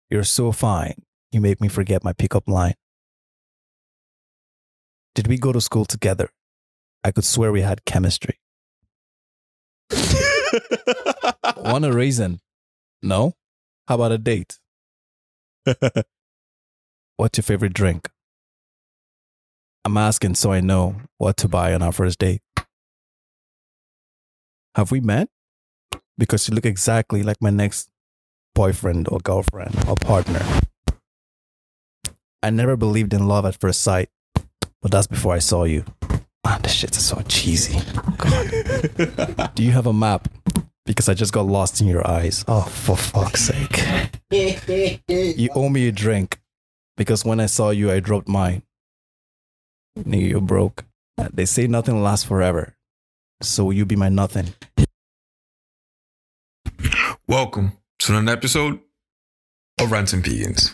You're so fine. You make me forget my pickup line. Did we go to school together? I could swear we had chemistry. Want a raisin? No? How about a date? What's your favorite drink? I'm asking so I know what to buy on our first date. Have we met? Because you look exactly like my next boyfriend or girlfriend or partner. I never believed in love at first sight, but that's before I saw you. Man, this shit is so cheesy. God. Do you have a map? Because I just got lost in your eyes. Oh, for fuck's sake. You owe me a drink. Because when I saw you, I dropped mine. Nigga, you're broke. They say nothing lasts forever. So will you be my nothing? Welcome to another episode of Ransom Pegans.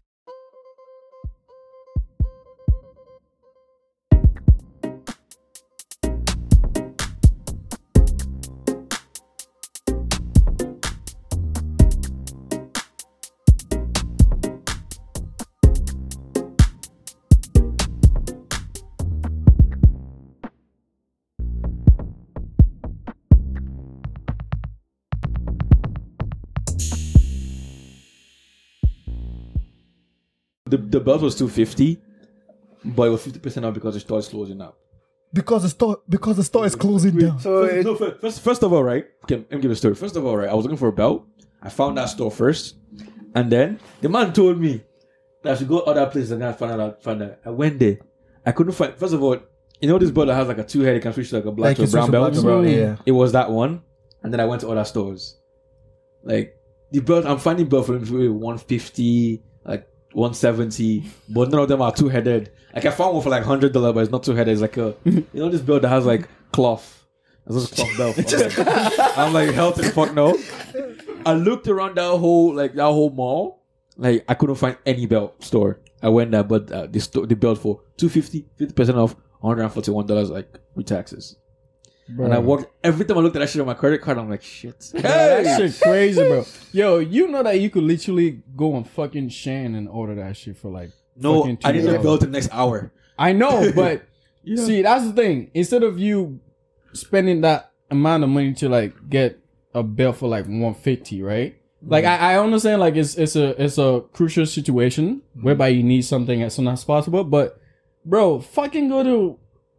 The belt was 250, but it was 50% off because the store is closing up. Because the store is closing down. So first of all, right? Okay, let me give a story. First of all, right, I was looking for a belt. I found that store first, and then the man told me that I should go other places and then find out. I went there. I couldn't find. First of all, you know this belt that has like a two-head, you can switch to like a black to a brown belt. Yeah. It was that one, and then I went to other stores. Like the belt, I'm finding belt for them for 150, like 170, but none of them are two-headed. Like I found one for like $100, but it's not two-headed. It's like a, you know, this belt that has like cloth. It's just a cloth belt. I'm like, hell to the fuck no. I looked around that whole mall. Like I couldn't find any belt store. I went there, but the belt for $250, 50% off, $141, like with taxes. Bro. And I walked every time I looked at that shit on my credit card. I'm like, shit. Bro, that shit crazy, bro. Yo, you know that you could literally go on fucking Shan and order that shit for like no. Fucking I need the $2. belt the next hour. I know, but see, that's the thing. Instead of you spending that amount of money to like get a belt for like 150, right? Like I understand, like it's a crucial situation whereby you need something as soon as possible. But bro, fucking go to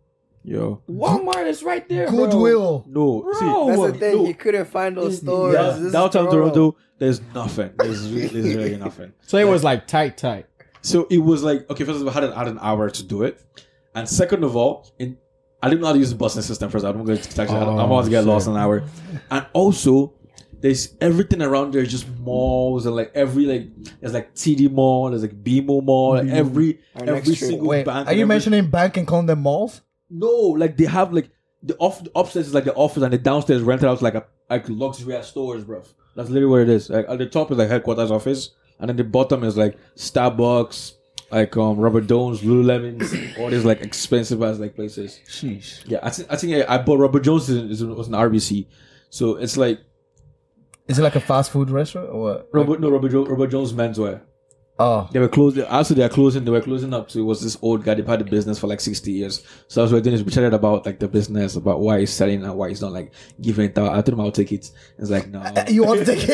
Walmart is right there. Goodwill. No, Bro. see, That's the thing. no. You couldn't find those stores. Yeah, This is downtown Toronto. Toronto, there's nothing. There's really nothing. So it was like tight. So it was like, okay, first of all, I had an hour to do it. And second of all, I didn't know how to use the busing system first. I'm going to taxi. I'm about to get lost in an hour. And also, there's everything around there is just malls and like there's like TD Mall, there's like BMO Mall, like every single Wait, bank. are you mentioning bank and calling them malls? No, like they have like the upstairs is like the office and the downstairs rented out like luxury stores, bro. That's literally what it is. Like at the top is like headquarters office, and then the bottom is like Starbucks, like Robert Jones, Lululemon, all these like expensive ass like places. Sheesh. Yeah, I think I bought Robert Jones was an RBC, so it's like Is it like a fast food restaurant or what? Robert Jones menswear. Oh. They were closed. After they were closing up. So it was this old guy. They've had the business for like 60 years. So as we're doing this, we chatted about like the business, about why he's selling and why he's not like giving it out. I told him I'll take it. It's like, no. You want to take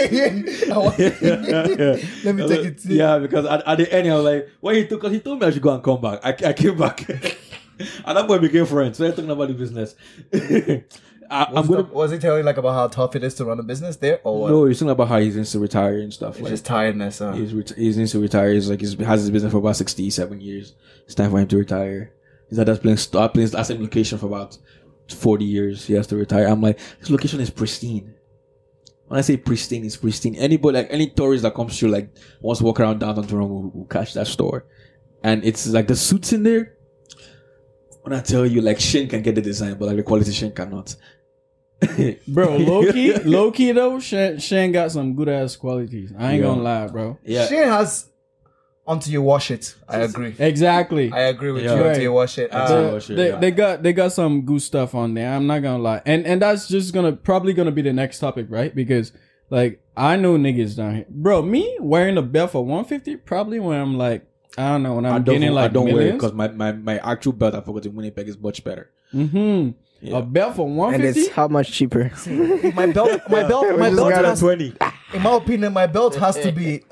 it? Let me take it too. Yeah, because at the end, I was like, why he took? Because he told me I should go and come back. I came back. At that point, we became friends. So we're talking about the business. Was he telling like about how tough it is to run a business there, or what? No, he's talking about how he's into retire and stuff. It's like, just tiredness. Huh? He's into retire. He's like has his business for about 67 years. It's time for him to retire. He's at that playing that same location for about 40 years. He has to retire. I'm like, this location is pristine. When I say pristine, it's pristine. Anybody, like any tourist that comes through, like wants to walk around downtown Toronto will catch that store. And it's like the suits in there. When I tell you, like Shane can get the design, but like the quality Shane cannot. Bro, low key though, Shane got some good ass qualities. I ain't gonna lie, bro. Yeah. Shane has until you wash it. I agree. Exactly. I agree with Yeah. you Right. until you wash it. They got some good stuff on there. I'm not gonna lie, and that's just probably gonna be the next topic, right? Because Like I know niggas down here, bro. Me wearing a belt for 150 probably when I'm like I don't know when I'm getting like I don't wear it millions. because my actual belt I forgot in Winnipeg is much better. Mm-hmm. Yeah. A belt for And 150. it's how much cheaper? My belt has, 20. in my opinion, my belt has to be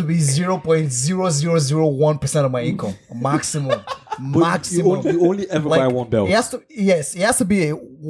0.0001% of my income. Maximum. You only ever buy one belt. It has to be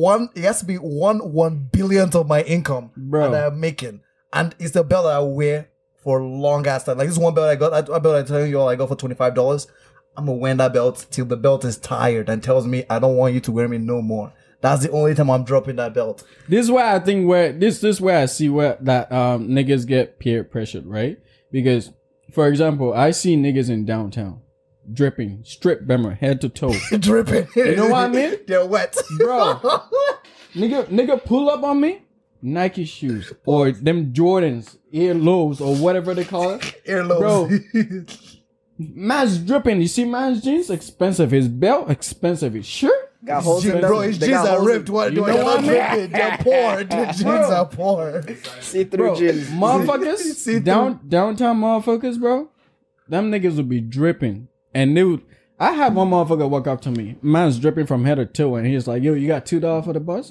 one billionth of my income Bro. that I'm making. And it's the belt that I wear for long ass time. Like this one belt I got, a belt I tell you all I got for $25. I'm gonna wear that belt till the belt is tired and tells me I don't want you to wear me no more. That's the only time I'm dropping that belt. This is where I think where this is where I see where that niggas get peer pressured, right? Because for example, I see niggas in downtown dripping, strip bemmer, head to toe. Dripping. You know what I mean? They're wet. Bro. nigga pull up on me, Nike shoes or them Jordans, earlobes or whatever they call it. Earlobes. Bro. Man's dripping. You see man's jeans? Expensive. His belt? Expensive. His shirt? Got holes in them. Bro, his They jeans got are holes in- ripped. What? You They're know what not I mean? dripping. They're poor. The jeans are poor. See-through Bro, jeans. motherfuckers, downtown motherfuckers, bro, them niggas would be dripping. And they would, I had one motherfucker walk up to me. Man's dripping from head to toe. And he's like, yo, you got $2 for the bus?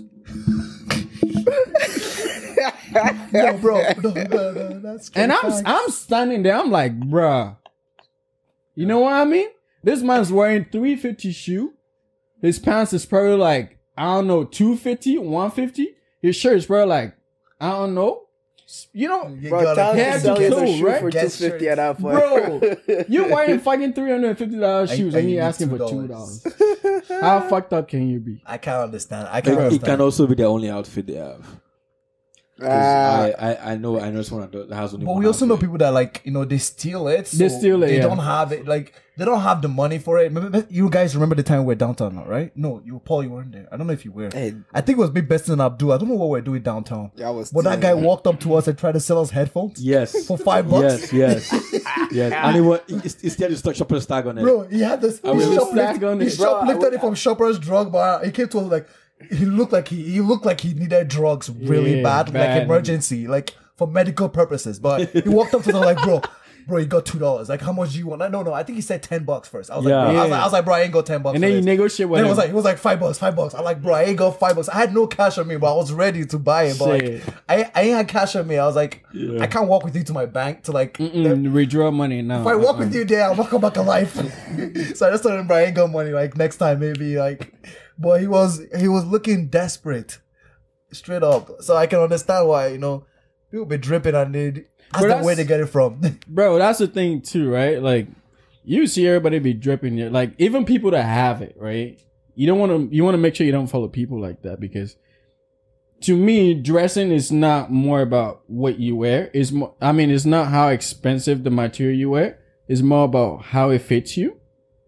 No, bro. No, that's And I'm standing there. I'm like, bruh. You know what I mean? This man's wearing $350 shoe. His pants is probably like, I don't know, $250, $150. His shirt is probably like, I don't know. You know, Bro, tell him head to to sell his toe, shoe right? for Guess $250 at that point. You're wearing fucking $350 shoes and you you need asking for $2. $2. How fucked up can you be? I can't understand. It can also be the only outfit they have. 'Cause I know it's one of the that has only But one we also know outfit. people that like they steal it. They steal it, They yeah. don't have it. Like they don't have the money for it. You guys remember the time we were downtown, right? No, Paul, you weren't there. I don't know if you were. Hey. I think it was me, Beston, and Abdul. I don't know what we are doing downtown. Yeah, I was But that guy walked up to us and tried to sell us headphones. Yes. For $5. Yes. And he still just stuck Shoppers tag on it. Bro, he had this. He will shoplifted stag on it. shoplifted it from Shoppers Drug Bar. He came to us like he looked like he needed drugs really Yeah, bad, like bad. emergency, like for medical purposes. But he walked up to us like, bro, you got $2. Like, how much do you want? No, I think he said $10 first. I was Yeah. like, bro, Yeah. I was like, bro, I ain't got $10. And then you negotiate with Then him. he was like $5. I'm like, bro, I ain't got $5. I had no cash on me, but I was ready to buy it. But like, Shit. I ain't had cash on me. I was like, I can't walk with you to my bank to like. Withdraw money now. If I walk with you there, I'll come back alive. So I just told him, bro, I ain't got money. Like next time, maybe like. But he was looking desperate, straight up. So I can understand why people be dripping and that's the way they get it from. Bro, that's the thing too, right? Like, you see everybody be dripping there. Like, even people that have it, right? You want to make sure you don't follow people like that because to me, dressing is not more about what you wear. It's not how expensive the material you wear. It's more about how it fits you.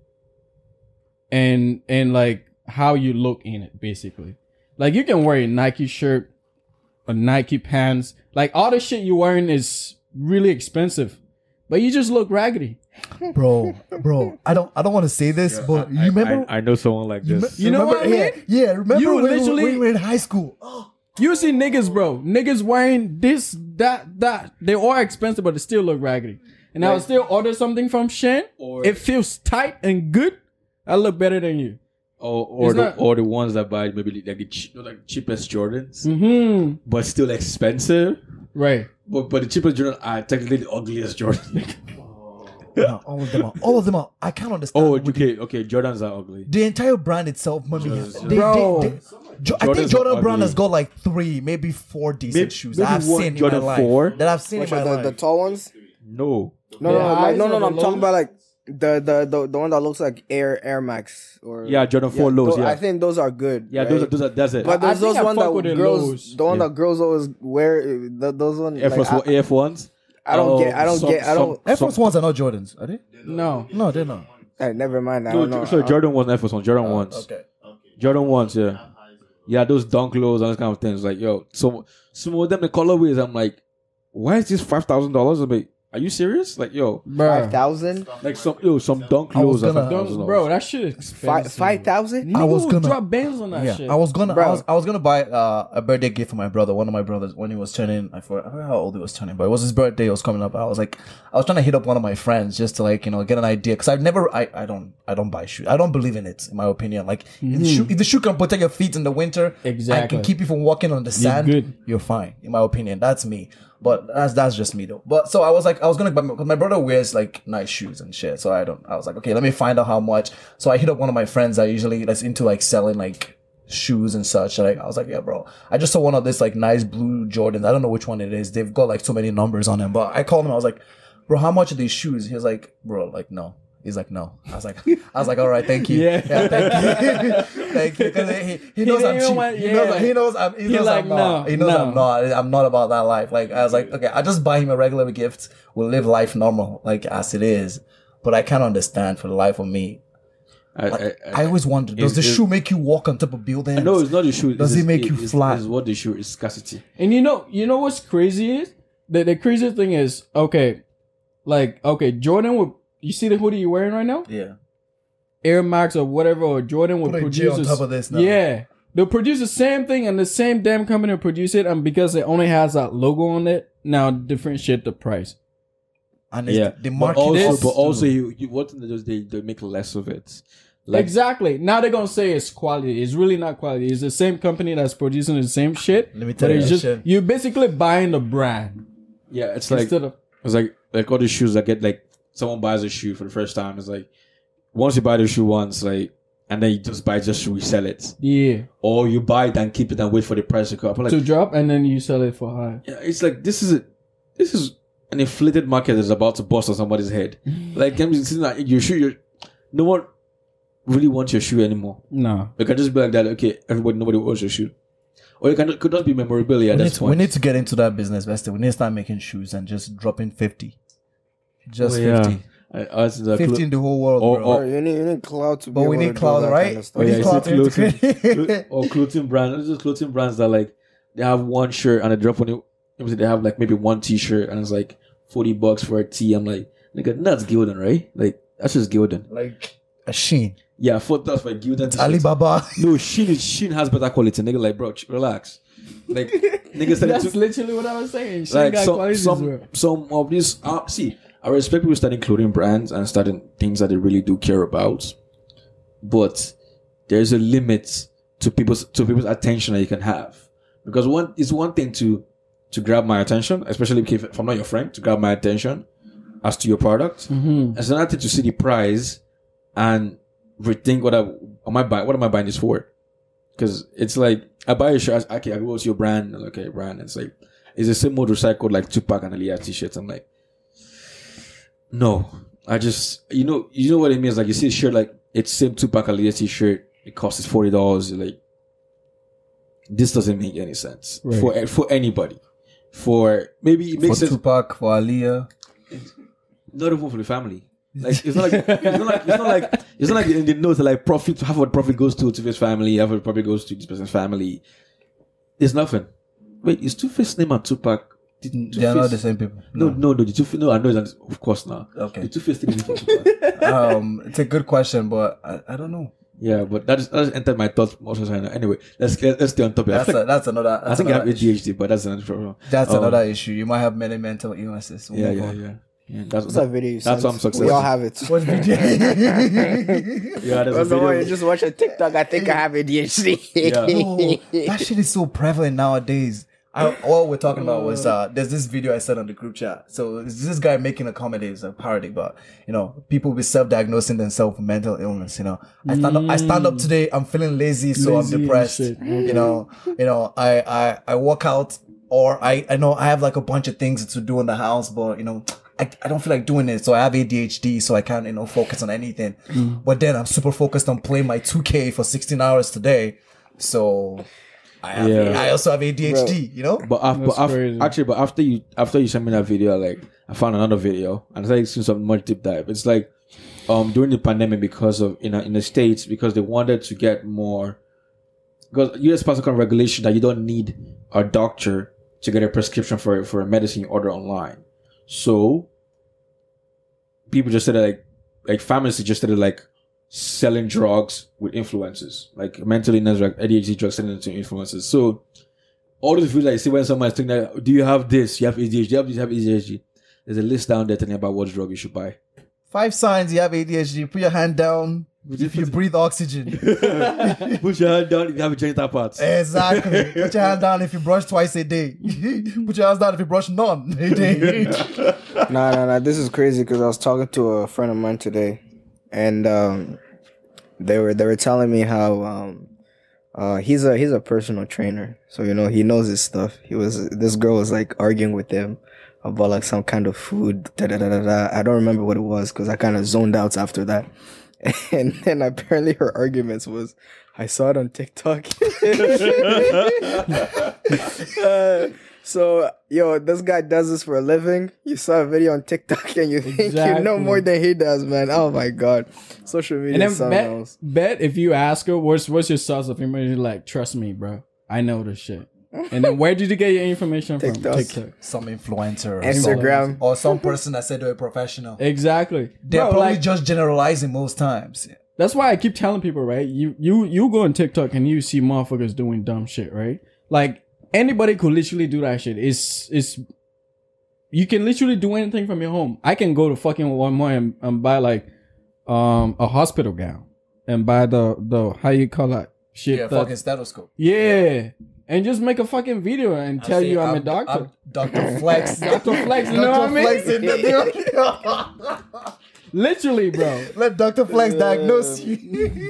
And like how you look in it, basically. Like, you can wear a Nike shirt, a Nike pants. Like, all the shit you're wearing is really expensive, but you just look raggedy. bro, I don't want to say this, but you remember? I know someone like this. You know what I mean? Yeah, remember You when literally- we were in high school? You see niggas, bro. Niggas wearing this, that. They all expensive, but they still look raggedy. And I'll still order something from Shein. It feels tight and good. I look better than you. Or the ones that buy maybe like the cheapest Jordans, Mm-hmm. but still expensive. Right. But the cheapest Jordan are technically the ugliest Jordan. No, all of them are. I can't understand. Okay, Jordans are ugly. The entire brand itself, mommy. Bro. I think Jordans Jordan are brand has ugly. got like 3, maybe 4 decent shoes that maybe I've one seen Jordan in my 4? life. That I've seen Which in my are the life. tall ones? No. No, eyes are the I'm talking lows? about like the one that looks like Air Max or Yeah, Jordan 4 lows, yeah. I think those are good. Yeah, right? those are that's it. But I there's think those I one fuck that with the girls, lows. the one that girls always wear. Those ones. Air Force like, Air Force. I don't get. Air Force Ones are not Jordans, are they? No. No, they're not. Never mind. I don't know. So Jordan 1 Air Force 1, Jordan 1s. Okay. Jordan 1s, yeah. Yeah, those dunk lows and those kind of things. Like, yo, some of them, the colorways, I'm like, why is this $5,000? I'm like, Are you serious? Like, yo, Bro, 5,000? like some dunk I was lows. gonna- bro, that shit is expensive. 5,000? Nigga I was will gonna- drop bands on that Yeah, shit. I was gonna, Bro. I was gonna buy a birthday gift for my brother. One of my brothers, when he was turning, I forgot how old he was turning, but it was his birthday. It was coming up. I was trying to hit up one of my friends just to like, get an idea, because I don't buy shoes. I don't believe in it, in my opinion. Like, if the shoe can protect your feet in the winter, Exactly. and can keep you from walking on the sand, good. you're fine, in my opinion. That's me. But that's just me though. But so I was gonna buy, because my brother wears like nice shoes and shit. So I was like, okay, let me find out how much. So I hit up one of my friends that's into like selling like shoes and such. Like, I was like, yeah, bro, I just saw one of this like nice blue Jordans. I don't know which one it is. They've got like so many numbers on them. But I called him. I was like, bro, how much are these shoes? He was like, bro, like, no. He's like, no. I was like, all right, thank you. Yeah. Thank you. Thank you. Because he knows I'm didn't cheap. want- He knows like, I'm not. no, He knows no. I'm not. I'm not about that life. Like, I was like, okay, I just buy him a regular gift. We'll live life normal, like as it is. But I can't understand for the life of me. I always wonder, does the shoe make you walk on top of buildings? No, it's not the shoe. Does it make you fly? It's what the shoe is, scarcity. And you know what's crazy is? The craziest thing is, Jordan would, you see the hoodie you're wearing right now? Yeah. Air Max or whatever, or Jordan would Put a G produce on top of this now. Yeah. They'll produce the same thing and the same damn company will produce it, and because it only has that logo on it, now differentiate the price. And Yeah, the but market also, you what they make less of it. Like, Exactly. Now they're gonna say it's quality. It's really not quality. It's the same company that's producing the same shit. Let me tell but you it's that just shit. you're basically buying the brand yeah, it's like instead of it's like all the shoes that get like someone buys a shoe for the first time. It's like once you buy the shoe once, like, and then you just buy just to resell it, yeah or you buy it and keep it and wait for the price to go up. I'm like, to drop and then you sell it for high. yeah, it's like this is an inflated market that's about to bust on somebody's head. Like, I'm just like, your shoe, no one really wants your shoe anymore. No. You can just be like that. Okay, nobody wants your shoe, or it could not be memorabilia at this we point. need to get into that business, Vesta. We need to start making shoes and just dropping 50. Just Oh, yeah. 50. As the 50 in the whole world, Or- bro. or- Bro, you need cloud to be But we able need to do cloud, that right? kind of stuff. Oh, We yeah, need it's cloud to integrate. or clothing brands. There's clothing brands that like they have one shirt and they drop on it. They have like maybe one T-shirt and it's like $40 for a tee. I'm like, nigga, that's Gildan, right? Like, that's just Gildan. Like a Sheen. Yeah, $4 for a Gildan t-shirt. Alibaba. No, Shein has better quality. Nigga, like, bro, relax. Like, niggas said That's literally what I was saying. Shit like got qualities, bro. some of these. See, I respect people starting clothing brands and starting things that they really do care about, but there's a limit to people's attention that you can have. Because it's one thing to grab my attention, especially if I'm not your friend, to grab my attention as to your product. Mm-hmm. It's another thing to see the price and rethink what am I buying this for? Because it's like I buy a shirt, okay, I go to your brand, okay, brand. It's like it's the same motorcycle like Tupac and Aaliyah t-shirts. I'm like, no, I just you know what it means. Like you see a shirt like it's same Tupac Aaliyah t-shirt, it costs $40. Like this doesn't make any sense for anybody. For maybe it makes For sense. Tupac, for Aaliyah. Not even for the family. Like it's not like in the notes like profit, half of the profit goes to this family, half of the profit goes to this person's family. There's nothing. Wait, is Two-Face name and Tupac? They are not the same people. No, the Two-Face. No, I know it's of course now. Okay. The Two-Face thing is for Tupac. It's a good question, but I don't know. Yeah, but that just entered my thoughts most of the time. Anyway, let's stay on topic. That's another. I think I have ADHD, but that's another problem. That's another issue. You might have many mental illnesses. We'll move on. Yeah. What's that video you That's sent? why I'm successful. We all have it. What video? Yeah, there's a Don't worry, video. just watch a TikTok. I think I have ADHD. Yeah. That shit is so prevalent nowadays. All we're talking about was there's this video I said on the group chat. So it's this guy making a comedy, it's a parody, but people be self-diagnosing themselves with mental illness. I stand up today, I'm feeling lazy, so Lazy I'm and depressed. shit. I work out, or I know I have like a bunch of things to do in the house, but I don't feel like doing it, so I have ADHD, so I can't focus on anything. But then I'm super focused on playing my 2K for 16 hours today, so I also have ADHD. But after you sent me that video, like I found another video and it's like seen some much deep dive. It's like during the pandemic, because of in the States, because they wanted to get more, because US passed a kind of regulation that you don't need a doctor to get a prescription for a medicine you order online. So people just started like pharmacists just started like selling drugs with influencers, like mental illness, like ADHD drugs selling it to influencers. So all those videos that you see when someone is thinking that, do you have this? You have ADHD, you have this, you have ADHD. There's a list down there telling you about what drug you should buy. 5 signs you have ADHD. Put your hand down if you breathe oxygen. Put your hand down if you have a genital part. Exactly. Put your hand down if you brush twice a day. Put your hands down if you brush none a day. Nah. This is crazy because I was talking to a friend of mine today, and they were telling me how he's a personal trainer, so he knows his stuff. This girl was like arguing with him about like some kind of food. I don't remember what it was because I kind of zoned out after that. And then apparently her arguments was, I saw it on TikTok. So, this guy does this for a living. You saw a video on TikTok and you think you know more than he does, man. Oh my God. Social media is something else. Bet if you ask her, what's your source of information? Like, trust me, bro. I know this shit. And then where did you get your information from? TikTok. Some influencer. Instagram. Or some person that said they're a professional. Exactly. They're probably just generalizing most times. That's why I keep telling people, right? You go on TikTok and you see motherfuckers doing dumb shit, right? Like, anybody could literally do that shit. It's you can literally do anything from your home. I can go to fucking Walmart and buy like a hospital gown and buy the how you call that shit? Yeah, fucking stethoscope. Yeah. And just make a fucking video and tell you I'm a doctor. I'm Dr. Flex. Dr. Flex, you know what I mean? Flex in the Literally, bro. Let Dr. Flex diagnose you.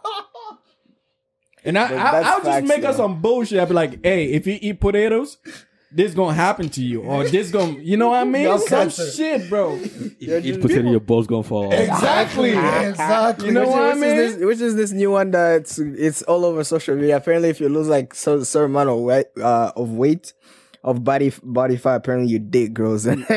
And I'll just make us some bullshit. I'll be like, hey, if you eat potatoes, this gonna happen to you. Or this gonna, you know what I mean? Some shit, bro. If you eat potato, your balls gonna fall off. Exactly. You know what I mean? Which is this new one that it's all over social media. Apparently, if you lose like certain amount of weight, of body fat, apparently you date girls. And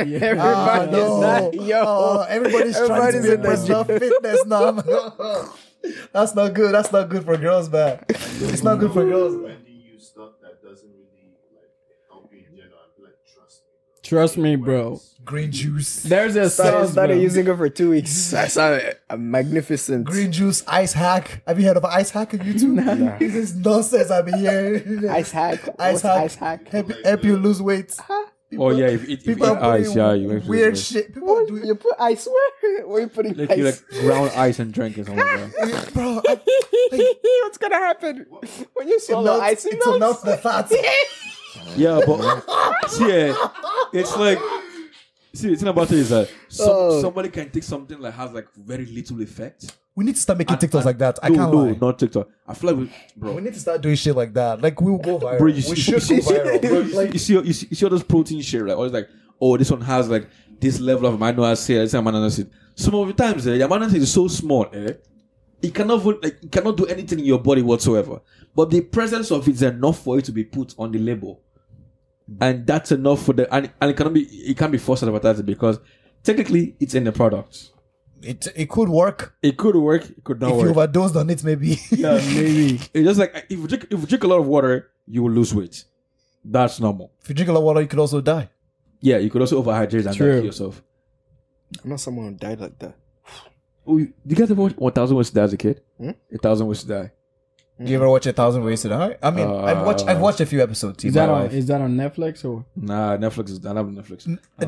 everybody's trying to be personal fitness now. That's not good. That's not good for girls, man. It's not good for girls. When do you use stuff that doesn't really help you in general? I feel like Trust me, bro. Green juice. There's a sauce, started bro. using it for 2 weeks. I saw a magnificent Green juice, ice hack. Have you heard of ice hack on YouTube? Nah. This is nonsense I've been hearing. ice hack. Ice What's hack. ice hack? Help you lose weight. Oh yeah, if you eat ice, yeah, you make weird shit. People are doing You put ice where? Where are you putting like ice? you like ground ice and drink or something like that. bro. What's gonna happen when you swallow ice? It will melt the fat. Yeah, but see, it's like the thing about it is that somebody can take something that has like very little effect. We need to start making TikToks like that. I No, can't lie. not TikTok. I feel like We need to start doing shit like that. Like we will go viral. Bro, We should go viral. Bro, you see all those protein shit, right? Or it's like, oh, this one has like this level of amino acid, this amino acid. Some of the times, the amino acid is so small, it cannot do anything in your body whatsoever. But the presence of it is enough for it to be put on the label, and that's enough for and it can't be forced advertising because technically it's in the product. It could work. It could work. It could not If work. you overdosed on it, maybe. Yeah, maybe. It's just like if you drink a lot of water, you will lose weight. That's normal. If you drink a lot of water, you could also die. Yeah, you could also overhydrate and kill yourself. I'm not someone who died like that. Oh, you guys ever watch 1,000 Ways to Die as a kid? 1,000 Ways to Die. Do you ever watch 1,000 Ways to Die? I mean, I've watched a few episodes. Is that on Netflix or? Nah, Netflix is. I have Netflix.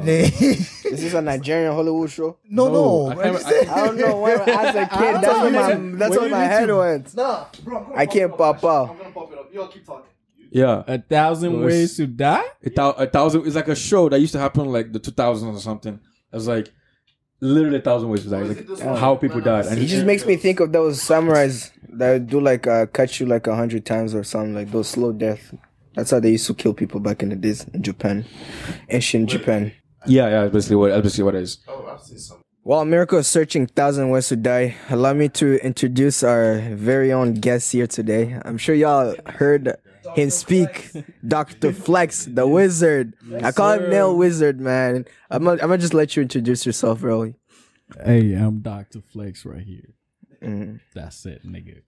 Is this a Nigerian Hollywood show? No. I I don't know. When, as a kid, that's what my head went. Nah, bro. I can't pop out. I'm gonna pop it up. Y'all keep talking. Yeah, 1,000 Ways to Die. 1,000. It's like a show that used to happen in like the 2000s or something. It was like literally 1,000 Ways to Die. It's like how people died. And It just makes me think of those samurais that do like cut you like 100 times or something, like those slow death. That's how they used to kill people back in the days in Japan, ancient Japan. yeah, that's basically what it is. While America is searching 1,000 Ways to Die, allow me to introduce our very own guest here today. I'm sure y'all heard him speak, Dr. Flex, the wizard. I call him Nail Wizard, man. I'm gonna just let you introduce yourself, bro. Hey, I'm Dr. Flex right here. That's it, nigga.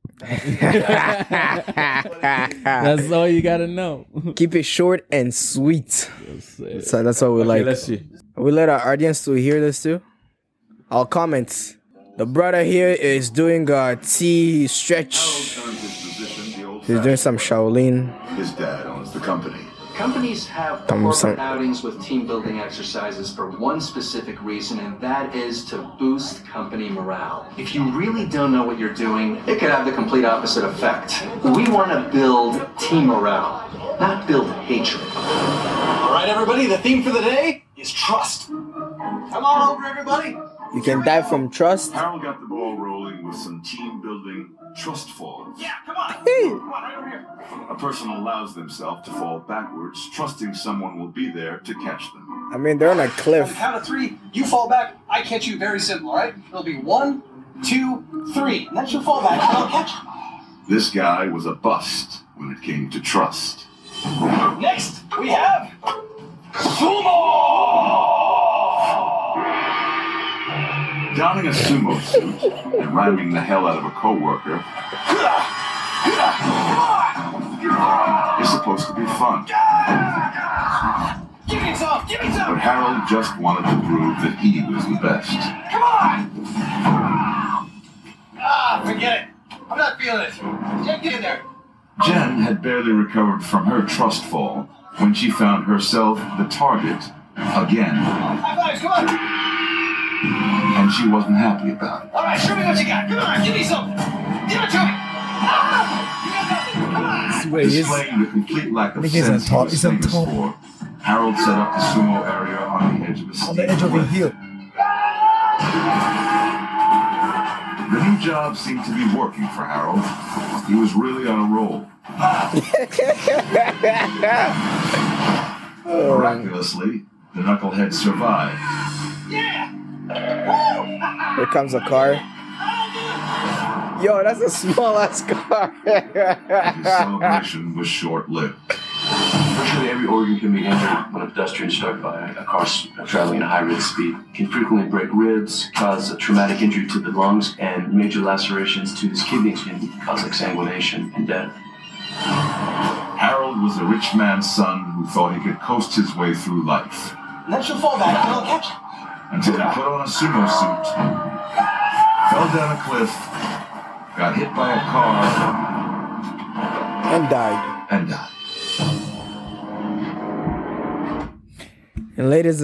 That's all you gotta know. Keep it short and sweet. That's it. So that's what we Okay, like. let's see. We let our audience to hear this too. Our comments. The brother here is doing a T stretch. Harold earned his position the old He's doing some Shaolin. His dad owns the company. Companies have corporate outings with team building exercises for one specific reason, and that is to boost company morale. If you really don't know what you're doing, it could have the complete opposite effect. We want to build team morale, not build hatred. All right, everybody, the theme for the day is trust. Come on over, everybody. You can die from trust. Harold got the ball rolling with some team building trust falls. Yeah, come on. Come on, right over here. A person allows themselves to fall backwards, trusting someone will be there to catch them. I mean, they're on a On the cliff. count of 3, you fall back, I catch you. Very simple, all right? It'll be 1, 2, 3. And then she'll fall back, and I'll catch you. This guy was a bust when it came to trust. Next, we have Sumo! Donning a sumo suit and rhyming the hell out of a coworker is supposed to be fun. Give me some! Give me But some! Harold just wanted to prove that he was the best. Come on! Forget it. I'm not feeling it. Get in there. Jen had barely recovered from her trust fall when she found herself the target again, High fives, come on! and she wasn't happy about it. All right, show me what you got. Come on, give me something. Give it to me. You got nothing. Come on. Wait, he's Displaying the complete lack of I think he's on sense top- he was he's on famous top. for, Harold set up the sumo area on the edge of a on the edge of the cliff. hill. The new job seemed to be working for Harold. He was really on a roll. Miraculously, the knucklehead survived. Here comes a car. Yo, that's a small ass car. His celebration was short-lived. Virtually every organ can be injured when a pedestrian struck by a car traveling at a high rate of speed. It can frequently break ribs, cause a traumatic injury to the lungs, and major lacerations to his kidneys can cause exsanguination and death. Harold was a rich man's son who thought he could coast his way through life And then she'll fall back, and I'll catch you. until he put on a sumo suit, fell down a cliff, got hit by a car, And died. and died. And ladies,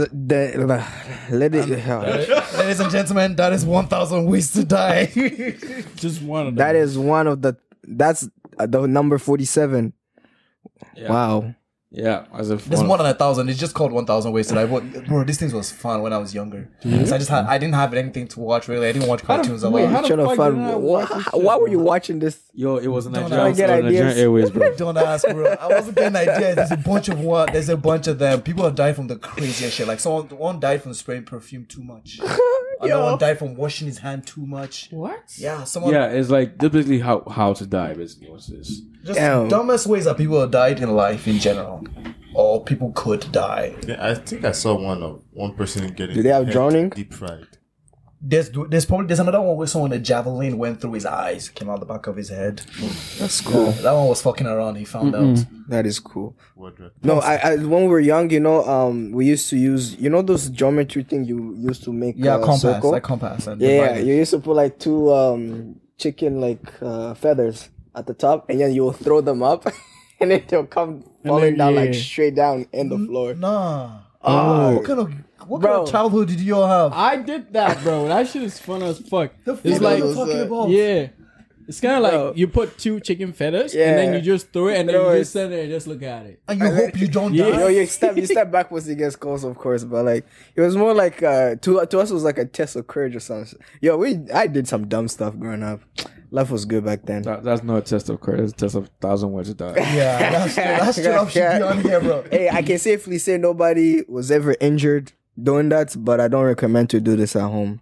Ladies and gentlemen, that is 1,000 ways to die. Just one of them. that is one of the. That's the number 47. Yeah. Wow. Yeah, as if There's more than 1,000. It's just called 1,000 ways to die. But bro, this thing was fun when I was younger. So I didn't have anything to watch really. I didn't watch cartoons a wait, lot. how the Shut up, fuck fun. did I watch this shit, Why were bro? you watching this? Yo, it was a Don't Nigerian, I get Nigerian ideas? Airways, bro. Don't ask, bro. I wasn't getting ideas. There's a bunch of what? There's a bunch of them. People have died from the craziest shit. Like one died from spraying perfume too much. Another one died from washing his hand too much. What? Yeah, someone. Yeah, it's like basically how to die. Basically, what's this? Just Damn. dumbest ways that people have died in life in general, or people could die. Yeah, I think I saw one person getting. Do they have head drowning? Deep fried. There's another one where someone a javelin went through his eyes, came out the back of his head. That's cool. That one was fucking around. He found out. That is cool. Wardrobe. No, I when we were young, we used to use, those geometry things you used to make Yeah, a compass, circle? like compass. And Yeah, divide it. you used to put like two chicken feathers at the top, and then you'll throw them up, and then they'll come falling down like straight down in the floor. Nah. Oh. What kind Bro. of childhood did you all have? I did that, bro. That shit is fun as fuck. It's It's like like, talking about. yeah. It's kind of Bro. like you put two chicken feathers Yeah. and then you just throw it and then Throw you it. just stand there and just look at it. And you hope you don't Yeah. die. Yo, you step backwards to get calls, of course, but like it was more like to us it was like a test of courage or something. Yo, I did some dumb stuff growing up. Life was good back then. That's not a test of courage. It's a test of 1,000 ways to die. Yeah, that's straight up should be on here, bro. Hey, I can safely say nobody was ever injured doing that, but I don't recommend to do this at home.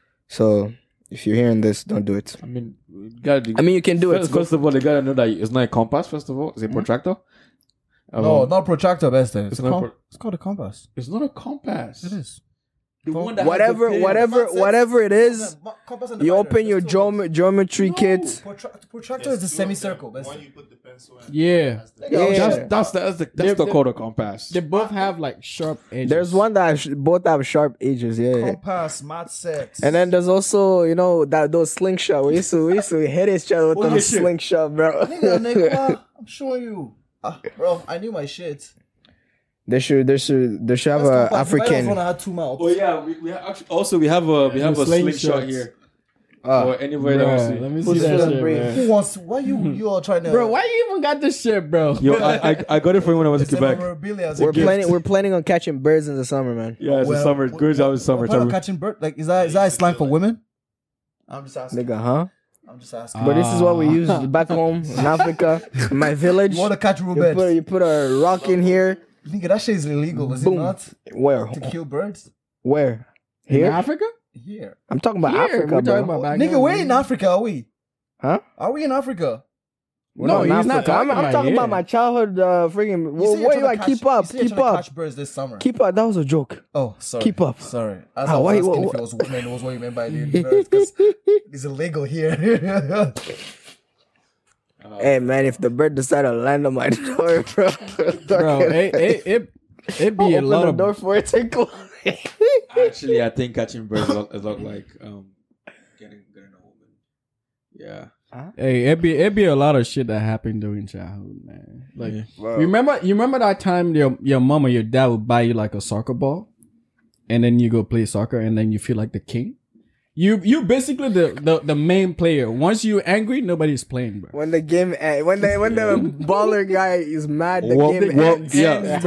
So if you're hearing this, don't do it. I mean, you can do it. First of all, they gotta know that it's not a compass. First of all, it's a protractor. No, not protractor, best thing. It's not called a compass. It's not a compass. It is. The one that Whatever, has the whatever it is, Compass and you divider, open your there's two- geometry kit. Protractor is a semicircle. One Basically. you put the pencil in. Yeah. Yeah. That's the called a compass. They both have like sharp edges. There's one that both have sharp edges. Yeah. Compass, math sets. And then there's also, you know, that those slingshot. We used to hit each other with Oh, them yeah, shit. slingshot, bro. nigga, I'm showing you. Bro, I knew my shit. They should have That's a compass. The one African. I had 2 mouths. Oh yeah, we actually, also we have a slingshot here. Or anywhere that wants to. Let me see Who's that feeling shit, brave? man. Who wants? Why you all trying to? Bro, why you even got this shit, bro? Yo, I got it for you when I went to It's a Quebec. memorabilia as a We're gift. planning on catching birds in the summer, man. Yeah, it's the summer. Good out in summer. What part of catching bird? Like, is that a slang for women? I'm just asking. Nigga, huh? I'm just asking. But this is what we use back home in Africa, in my village. You want to catch rubeds? You put a rock in here. Nigga, that shit is illegal, is Boom. it not? Where? To kill birds? Where? In Here? Africa? Here. I'm talking about Here, Africa, we're bro. talking about back Nigga, home, we're man. in Africa, are we? Huh? Are we in Africa? No, in he's not Africa. talking I'm about talking here. about my childhood freaking. Where you at? Keep up. You Keep up. catch birds this summer. Keep up. That was a joke. Oh, sorry. Keep up. Sorry. I Ah, was why- asking why- if it was women. It was what you meant by the birds because it's illegal here. Hey man, if the bird decided to land on my door, bro, Bro, it be a open lot the of door for it to close. Actually, I think catching birds is look like getting a woman. Yeah. Hey, it be a lot of shit that happened during childhood, man. Like, you remember that time your mom or your dad would buy you like a soccer ball, and then you go play soccer, and then you feel like the king. You basically the main player. Once you're angry, nobody's playing, bro. When the game ends, when the baller guy is mad, the game ends. Yeah.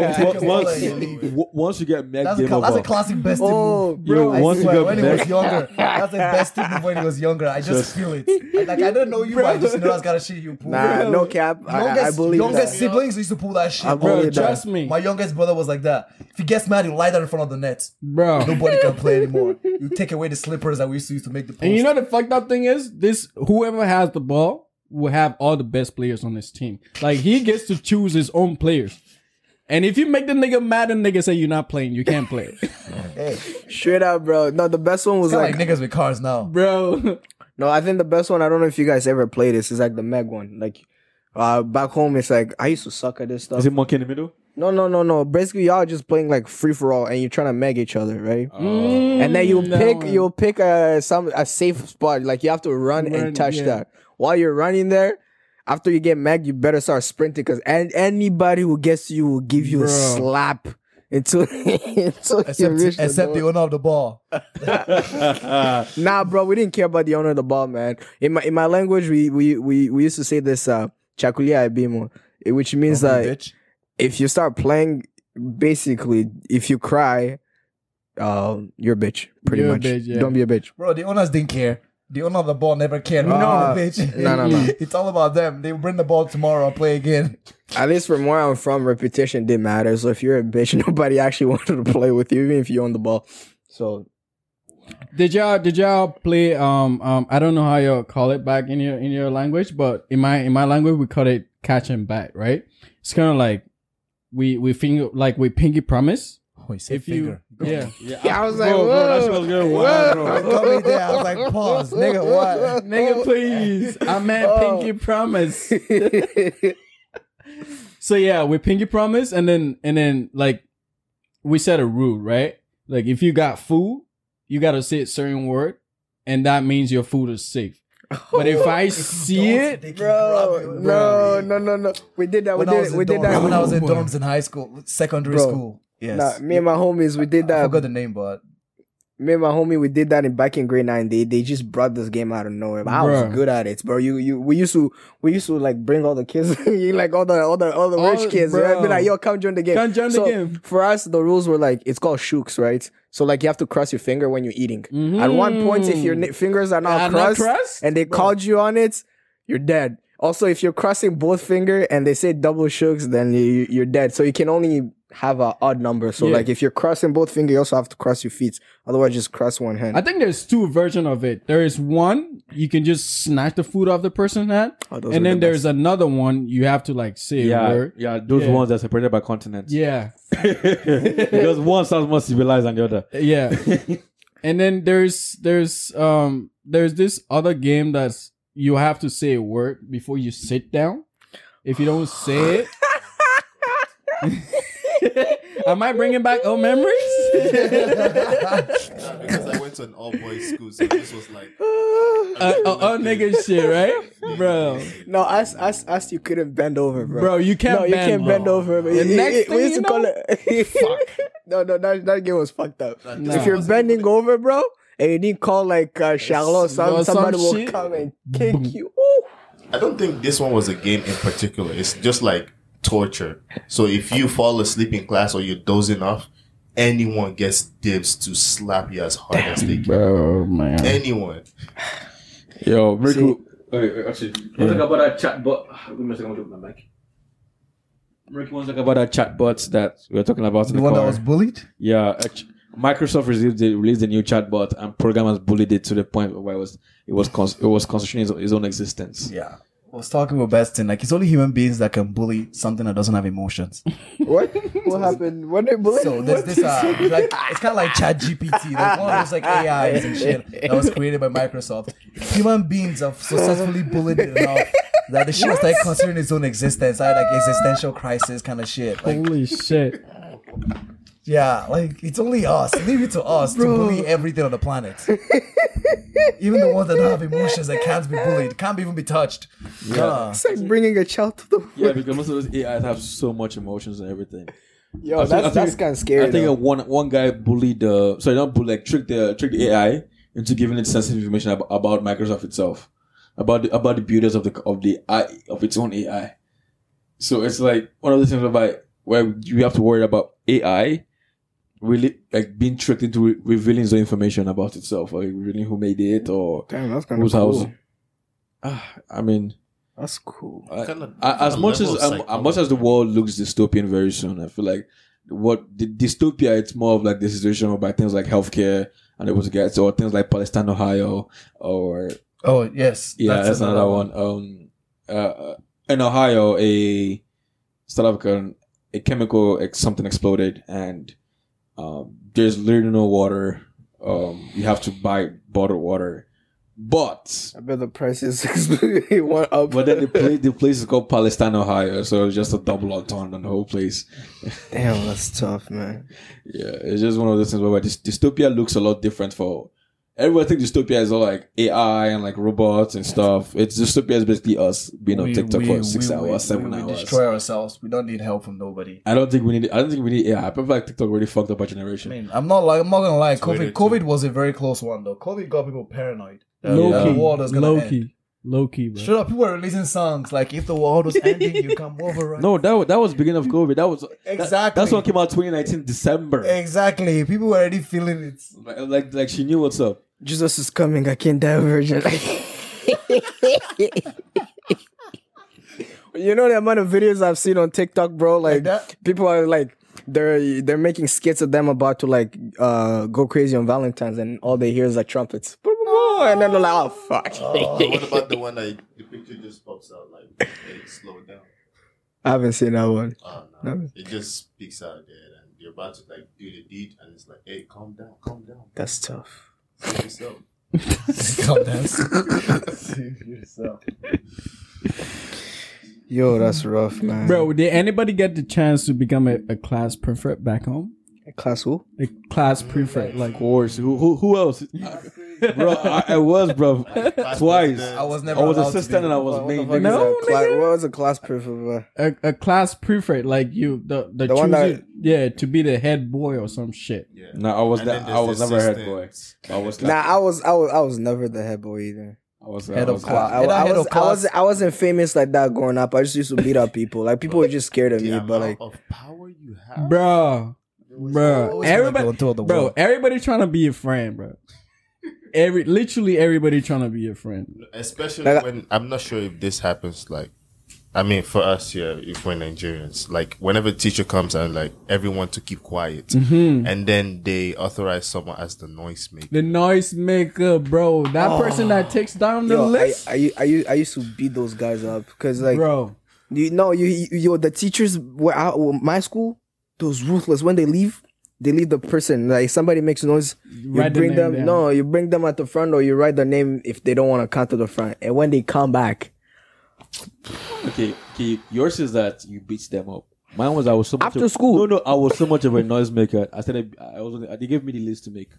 Bro. Once you get mad, That's game a over. classic best Oh, move. bro. I once you swear, get when he was back- younger, that's the best move when he was younger. I just feel it. Like I don't know you, but I just know that's got a shit you pull. Nah, no cap. I believe youngest that. siblings used to pull that shit. I Bro, believe that. trust me, My youngest brother was like that. If he gets mad, he'll lie down in front of the net. bro. Nobody can play anymore. You take away the slippers that we used to make the post. And you know the fucked up thing is, this whoever has the ball will have all the best players on his team. Like he gets to choose his own players. And if you make the nigga mad and nigga say you're not playing, you can't play. hey, Straight up, bro. No, the best one was it's like, like niggas with cars now. Bro. no, I think the best one. I don't know if you guys ever played this. Is like the Meg one. Like, back home, it's like I used to suck at this stuff. Is it monkey in the middle? No. Basically, y'all just playing like free for all, and you're trying to meg each other, right? And then you'll pick a safe spot. Like you have to run and touch that. While you're running there, after you get megged, you better start sprinting because anybody who gets you will give you a slap until you reach Except the owner of the ball. Nah, bro, we didn't care about the owner of the ball, man. In my language, we used to say this chakulia ebimo, which means that if you start playing, basically, if you cry, you're a bitch. Pretty You're a much. bitch, yeah. Don't be a bitch. Bro, the owners didn't care. The owner of the ball never cared. No, bitch. No. It's all about them. They will bring the ball tomorrow and play again. At least from where I'm from, reputation didn't matter. So if you're a bitch, nobody actually wanted to play with you, even if you own the ball. So Did y'all play I don't know how y'all call it back in your language, but in my language we call it catch and bat, right? It's kind of like we finger like we pinky promise. Oh, he said If you yeah, I was like, Bro, that shit whoa. was good. Wow, bro. I told me that. I was like, pause. Nigga, what? Nigga, please. I meant pinky promise. So yeah, we pinky promise and then like we set a rule, right? Like if you got food, you gotta say a certain word, and that means your food is safe. But if I see it, Bro, no. We did that. We did that. When I was in dorms in high school, secondary Bro. school. Yes. Nah, me and my homies, we did I that. forgot the name, but Me and my homie, we did that back in grade 9. They just brought this game out of nowhere. But I was Bruh. good at it, bro. We used to like bring all the kids, like all the rich kids. bro. Right? Be like, yo, come join the game. Come join the game. For us, the rules were like, it's called shooks, right? So like you have to cross your finger when you're eating. At one point, if your fingers are not crossed, and they called you on it, you're dead. Also, if you're crossing both finger and they say double shooks, then you're dead. So you can only have an odd number. So like if you're crossing both fingers, you also have to cross your feet. Otherwise, just cross one hand. I think there's two versions of it. There is one you can just snatch the food off the person's hand, and then there's another one you have to like say a word. Yeah, those ones that are separated by continents. Yeah, because one sounds more civilized than the other. Yeah, and then there's this other game that's you have to say a word before you sit down. If you don't say it. Am I bringing back old memories? Because I went to an all-boys school, so this was like all nigga shit, right, bro? No, us you couldn't bend over, bro. Bro, you can't. No, you can't bend over. The next thing you know, fuck. No, that game was fucked up. If you're bending over, bro, and you didn't call like Charlotte, somebody will come and kick you. Ooh. I don't think this one was a game in particular. It's just like torture. So if you fall asleep in class or you're dozing off, anyone gets dibs to slap you as hard as they can. Bro, man. Anyone. Yo, very cool. Actually, let's talk about that chatbot. We must talk about my mic. Ricky wants to talk about that chatbots that we were talking about. The one that was bullied? Yeah. Microsoft released a new chatbot, and programmers bullied it to the point where it was constituting its own existence. Yeah. I was talking with Beston, like it's only human beings that can bully something that doesn't have emotions. What happened? What they bully? So there's this like it's kind of like ChatGPT, like one of those like AIs and shit that was created by Microsoft. Human beings have successfully bullied it enough that the shit was like considering its own existence. I had like existential crisis kind of shit. Like, holy shit. Yeah, like it's only us. Leave it to us to bully everything on the planet. Even the ones that don't have emotions that can't be bullied, can't even be touched. Yeah. It's like bringing a child to the world. Yeah, because most of those AIs have so much emotions and everything. Yo, that's kind of scary. I think one guy bullied tricked the AI into giving it sensitive information about Microsoft itself, about the beauties of its own AI. So it's like one of the things where you have to worry about AI really like being tricked into revealing the information about itself, or revealing who made it, or damn, that's kind of cool. I mean, that's cool. As much as the world looks dystopian very soon, I feel like what the dystopia, it's more of like the situation about things like healthcare and able to get, or things like Palestine, Ohio, or yes, that's another one. In Ohio, a chemical something exploded, and there's literally no water. You have to buy bottled water. But I bet the prices went up. But then the place is called Palestine, Ohio, so it's just a double entendre on the whole place. Damn, that's tough, man. Yeah, it's just one of those things where dystopia looks a lot different for everyone. Thinks dystopia is all like AI and like robots and stuff. Dystopia is basically us being on TikTok for 6 hours, 7 hours. We destroy ourselves. We don't need help from nobody. I don't think we need AI. I feel like TikTok really fucked up our generation. I mean, I'm not gonna lie. COVID was a very close one though. COVID got people paranoid. The world is gonna end. Low key, bro. Shut up! People were releasing songs like, "If the world was ending, you come over." Right? No, that was beginning of COVID. That was exactly. That's what came out 2019 December. Exactly. People were already feeling it. Like she knew what's up. Jesus is coming. I can't die a virgin. You know the amount of videos I've seen on TikTok, bro. Like people are like they're making skits of them about to like go crazy on Valentine's, and all they hear is like trumpets. And then they're like, oh fuck. What about the one that the picture just pops out like hey, slow down? I haven't seen that one. No. It just speaks out there and you're about to like do the deed and it's like, hey, calm down. That's tough. Save yourself. Calm down. Save yourself. Yo, that's rough, man. Bro, did anybody get the chance to become a class prefect back home? A class who? A class prefect, like of course. Who else? Bro, I was, bro, twice. I was assistant and I was main. What was a class prefect? A class prefect, like you, the one that, to be the head boy or some shit. Yeah. No, I was never head boy. I was never the head boy either. I was head of class. I wasn't famous like that growing up. I just used to beat up people. Like people were just scared of me, but like of power you have, bro. Everybody trying to be your friend, bro. literally everybody trying to be your friend. Especially Like, when I'm not sure if this happens. Like, I mean, for us here, if we're Nigerians, like whenever a teacher comes and like everyone to keep quiet, and then they authorize someone as the noise maker. The noise maker, bro. That person that takes down the Yo, list, I used to beat those guys up because like bro. the teachers were out my school. Those ruthless. When they leave the person. Like somebody makes noise, you bring them. Down. No, you bring them at the front, or you write the name if they don't want to come to the front. And when they come back. Okay. Yours is that you beat them up. Mine was I was so much after school. No, I was so much of a noisemaker. I said they gave me the list to make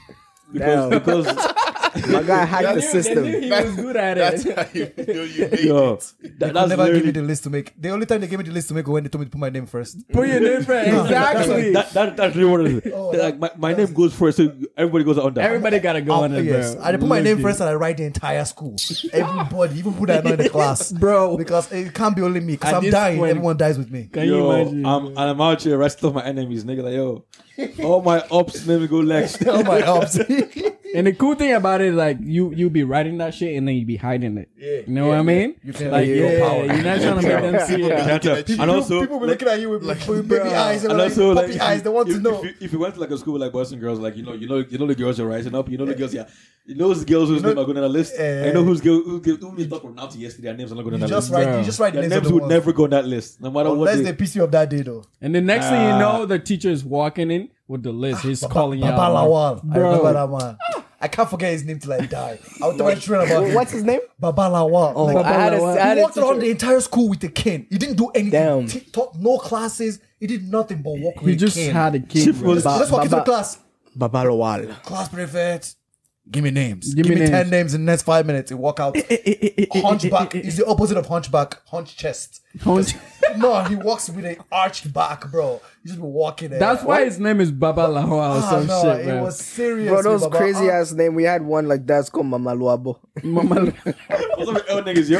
because my guy hacked the system. He was good at it. That's how you know you made it. They never give me the list to make. The only time they gave me the list to make was when they told me to put my name first. Put your name first. Exactly. That's really what it is. Like my name goes first, so everybody goes on that. Everybody gotta go on it, yes. bro. I put my name first and I write the entire school. Everybody, even put that in the class, bro. Because it can't be only me. Because At I'm dying, point, everyone dies with me. Can you imagine? I'm out here arresting off my enemies, nigga. Like yo, all my ops never go next. All my ops. And the cool thing about it, like you be writing that shit and then you be hiding it. Yeah, you know what I mean? You feel like your power. You're not trying to make them see it. And also, people be looking at you with baby eyes and also, like puppy eyes. They want to know. If you went to like a school with like boys and girls, like you know the girls are rising up. You know the girls, you know those girls whose names are going on the list. I know who we talked about now yesterday. Their names are not going on that list. You just write the names would never go on that list, no matter what. Unless they piss you up that day, though. And the next thing you know, the teacher is walking in with the list. He's calling you out. Baba Lawal. I remember that man. I can't forget his name till I die. I was talking to about him. What's his name? Baba Lawal. Oh, he walked around the entire school with a cane. He didn't do anything. Taught no classes. He did nothing but walk with a cane. He just had a cane. Let's walk into the class. Baba Lawal. Class prefect. Give me names. Give me 10 names in the next 5 minutes. You walk out. Hunchback is the opposite of hunchback. Hunch chest. No, he walks with an arched back, bro. He just be walking there. That's why his name is Baba Lahua or some shit, man. It was serious. Bro, those crazy ass name. We had one like that's called Mama Luabo. What's up with L niggas,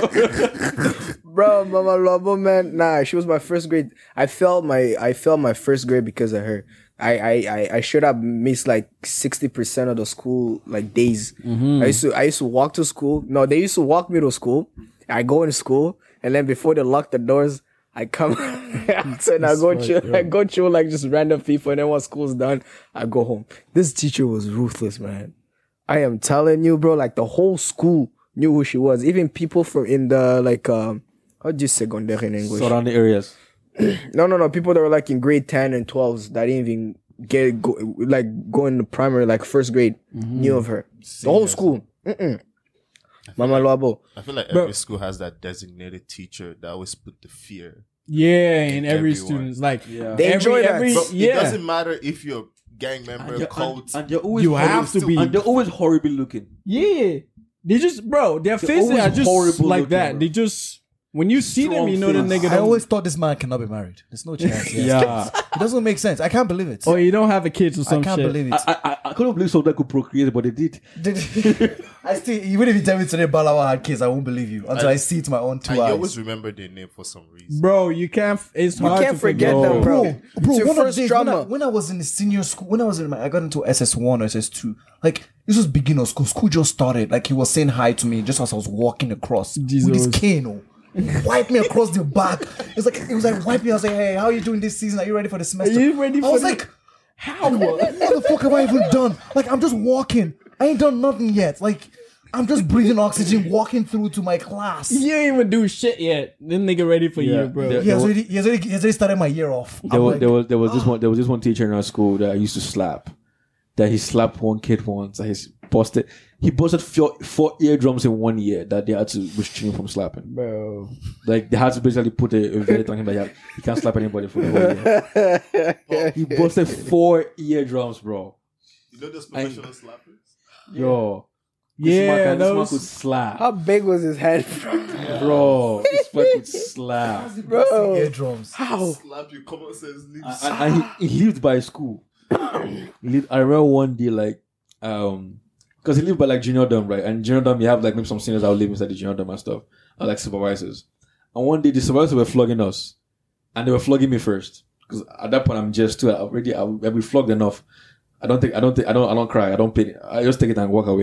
yo? Bro, Mama Luabo, man. Nah, she was my first grade. I failed my first grade because of her. I should have missed like 60% of the school like days. I used to walk to school. No, they used to walk me to school. I go in school, and then before they lock the doors, I come and I go chill. I go chill like just random people, and then once school's done, I go home. This teacher was ruthless, man. I am telling you, bro. Like the whole school knew who she was. Even people from in the like how do you say secondaire in English? Surrounding areas. No. People that were like in grade 10 and 12s that didn't even go in the primary, like first grade, knew of her. The whole school. Mama Loabo. I feel like every school has that designated teacher that always put the fear. Yeah, in every student. Like, they enjoy that. It doesn't matter if you're gang member, cult. And you're always you have to be. And they're always horribly looking. Yeah. They just, bro, their faces are just like looking, that. bro. They just... When you see them, you know the nigga. I always thought this man cannot be married. There's no chance. Yeah. It doesn't make sense. I can't believe it. Or you don't have a kid or some shit. I can't believe it. I couldn't believe someone could procreate, but they did. I still, even if you tell me today Balawa had kids, I won't believe you until I see it with my own two eyes. I always remember their name for some reason. Bro, you can't. It's hard to forget them, bro. Bro, your one first of the drama. when I was in the senior school, I got into SS1 or SS2. Like this was beginner school. School just started. Like he was saying hi to me just as I was walking across with his cane. Wipe me across the back. It was like wipe me. I was like, hey, how are you doing this season? Are you ready for the semester? Are you ready? I was like, how? What the fuck have I even done? Like I'm just walking. I ain't done nothing yet. Like I'm just breathing oxygen, walking through to my class. You ain't even do shit yet. Then nigga ready for you, bro. He has already started my year off. There was this one teacher in our school that I used to slap. That he slapped one kid once. And he busted 4 eardrums in 1 year that they had to restrain him from slapping. Bro. Like they had to basically put a verdict on him that he can't slap anybody for the whole year. He busted 4 eardrums, bro. You know those professional slappers? Yo. Yeah, this man could slap. How big was his head? Bro, this man could slap. Bro. Eardrums. How? Slap you, common sense lips. And he lived by school. I remember one day, like, because he lived by like junior dorm, right? And junior dorm, you have like maybe some seniors that would live inside the junior dorm and stuff, or like supervisors. And one day, the supervisors were flogging us, and they were flogging me first because at that point I'm just too. We flogged enough. I don't cry. I don't pay. I just take it and walk away.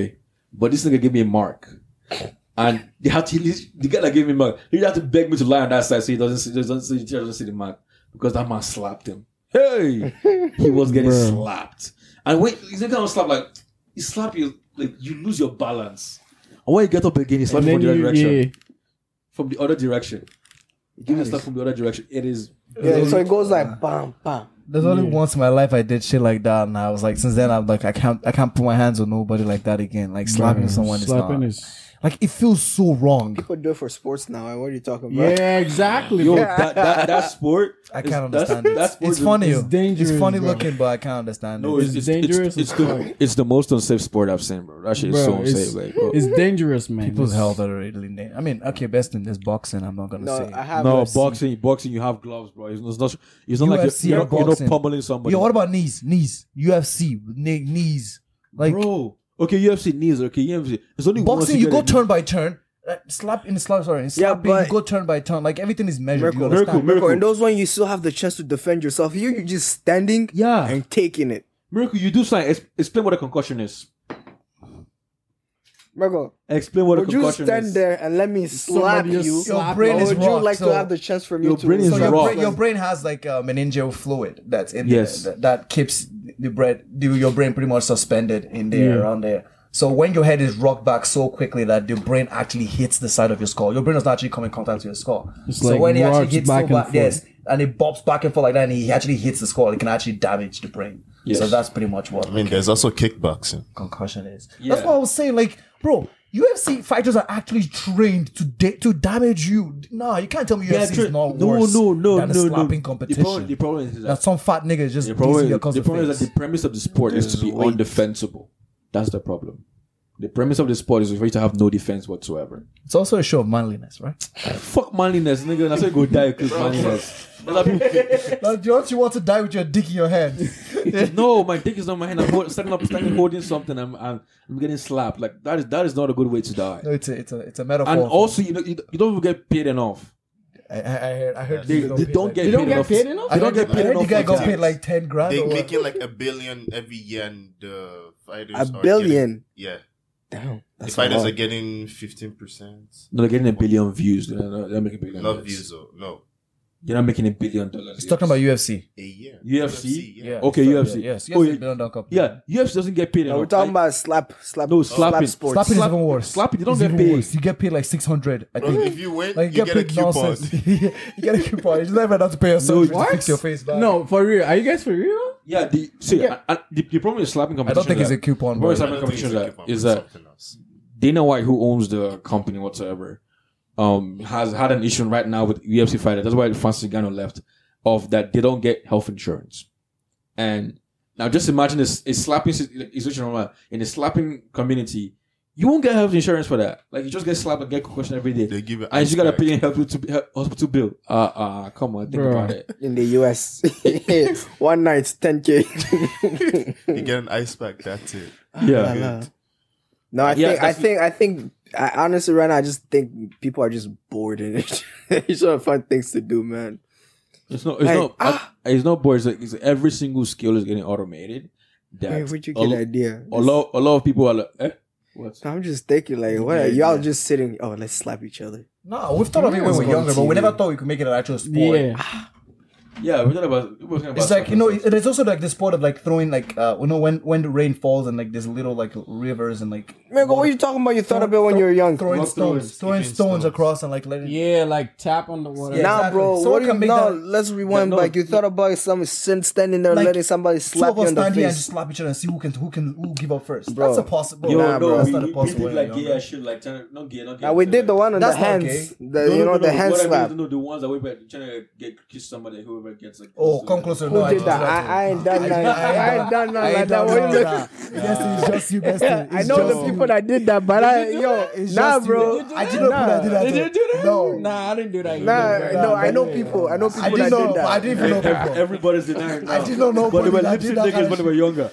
But this nigga gave me a mark. And they had to, the guy that gave me a mark, he had to beg me to lie on that side so he doesn't see the mark. Because that man slapped him. Hey! He was getting slapped. And when he's not gonna slap, like, he slap you, like, you lose your balance. And when you get up again, he slaps you from the other direction. Yeah. From the other direction. He gives you a slap from the other direction. It is. Yeah, so it goes like bam, bam. There's only once in my life I did shit like that, and I was like, since then I'm like, I can't put my hands on nobody like that again. Like slapping someone is like it feels so wrong. People do it for sports now. What are you talking about? Yeah, exactly. Yo, that sport. I can't understand it. That sport it's funny. It's dangerous. It's funny bro. looking, but I can't understand No, it. it's dangerous. It's the most unsafe sport I've seen, bro. That shit is so unsafe. Like, bro. It's dangerous, man. People's health are really. I mean, okay, best in this boxing. I'm not gonna say. I have No, UFC. boxing. You have gloves, bro. It's not UFC like you're not boxing. pummeling somebody. Yo, what about knees? UFC knees. Like bro. Okay, UFC knees. Okay, UFC. There's only boxing. You go turn by turn. Slapping, you go turn by turn. Like everything is measured. Miracle. And those ones you still have the chance to defend yourself. Here you're just standing, and taking it. Miracle, you do something. Explain what a concussion is. Miracle, explain what a concussion is. Would you stand there and let me slap you? Your brain is would rocked, you like to have the chance for me to? Your brain has like meningeal fluid that's in there that keeps your brain pretty much suspended in there around there. So when your head is rocked back so quickly that the brain actually hits the side of your skull, your brain does not actually come in contact with your skull. So like when he actually hits back and it bops back and forth like that, and he actually hits the skull, it can actually damage the brain. Yes. So that's pretty much what. I mean, there's also kickboxing. Concussion is. Yeah. That's what I was saying. Like, bro, UFC fighters are actually trained to damage you. Nah, you can't tell me UFC is not worse than a slapping competition. The problem is that some fat nigga is just beating your The problem is that the premise of the sport is to be undefensible. That's the problem. The premise of the sport is for you to have no defense whatsoever. It's also a show of manliness, right? Fuck manliness, nigga. That's why you go die because manliness. Don't you want to die with your dick in your head? No, my dick is not my hand. I'm standing holding something. I'm getting slapped. Like that is not a good way to die. No, it's a metaphor. And also, you don't even get paid enough. I heard they don't get paid enough. They don't get paid enough. The guy got paid like 10 grand. They making like $1 billion every year, and the fighters $1 billion. Yeah. Damn. The fighters are getting 15%. No, they're getting 1 billion views. They're making $1 billion. Not views though. No. You're not making $1 billion. He's talking about UFC. A year. UFC? Yeah. Okay, UFC. Yes. Oh, $1 billion cup. Yeah, UFC doesn't get paid enough. We're talking about slap. No, slapping. Sports. Slapping is even worse. Slapping, you don't get paid. Worse. You get paid like 600. I think. If you win, like, you get a coupon. You get a coupon. You just never have to pay yourself to fix your face back. No, for real. Are you guys for real? Yeah, the problem with slapping competition. I don't think it's a coupon. The slapping competition is that Dana White, who owns the company whatsoever, has had an issue right now with UFC fighters. That's why Francis Ngannou left. Of that, they don't get health insurance, and now just imagine this: a slapping situation in the slapping community. You won't get health insurance for that. Like you just get slapped and get concussion every day. They give it, and you gotta pay hospital bill. Come on, think about it. In the US, one night 10K. You get an ice pack. That's it. Yeah. No, I think honestly right now I just think people are just bored in it. It's sort of fun things to do, man. It's not bored. It's every single skill is getting automated. Where'd you get the idea? A lot of people are like, what? I'm just thinking like, what are y'all just sitting? Oh, let's slap each other. No, we've thought of it when we were younger, but we never thought we could make it an actual sport. Yeah, we're talking about. It's like there's also like the sport of like throwing like when the rain falls and like there's little like rivers and like. Man, what are you talking about? You thought of it when you were young. Throwing stones across and like letting. Yeah, like tap on the water. Yeah, nah, bro. What do you know? Let's rewind back. You thought about some standing there letting somebody slap you in the face. And just slap each other and see who give up first. Bro. That's a possible. That's not a possible. We did like gay shit, like not gay. Now we did the one on the hands. The hand slap. No, the ones that we were trying to kiss somebody, whoever gets like. Come closer. Who did that? I ain't done that. I ain't done nothing like that. Yes, it's just you, bestie. I know the people that did that, but bro. I did not do that. Did you do that? No. Nah, I didn't do that. No, I know people. I know people that did that. I didn't even know people. Everybody's denying. I did not know. But they were lip sync niggas when they were younger.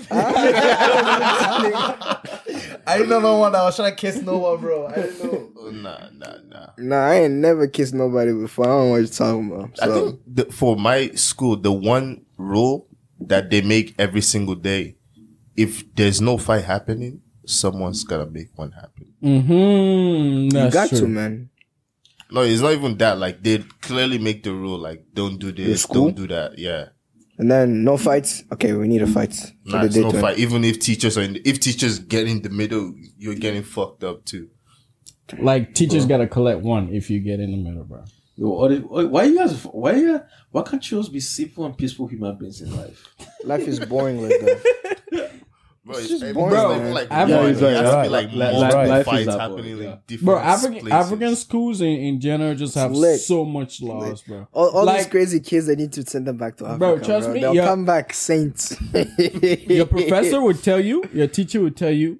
I didn't know no one that was trying to kiss no one, bro. I didn't know. Nah, I ain't never kissed nobody before. I don't know what you're talking about. So. I think for my school, the one rule that they make every single day, if there's no fight happening, someone's gotta make one happen. Mm-hmm. You That's got true. to, man. No, it's not even that. Like, they clearly make the rule, like, don't do this, school? don't do that. Yeah. And then no fights. Okay, we need a fight. So Nah, they it's did no to him. fight. Even if teachers if teachers get in the middle, you're getting fucked up too. Like teachers gotta collect one if you get in the middle, bro. Yo, why can't you just be simple and peaceful human beings in life? Life is boring like that. Bro, It's just it's boring, not man. even like Yeah, one. he's It right, has to right. be like Life multiple is fights that happening boring, in yeah. different Bro, places. African schools in general just have lit. so much laws, bro. All these Like- crazy kids, they need to send them back to Africa. Bro, trust me, They'll yeah. come back saints. Your professor would tell you, your teacher would tell you,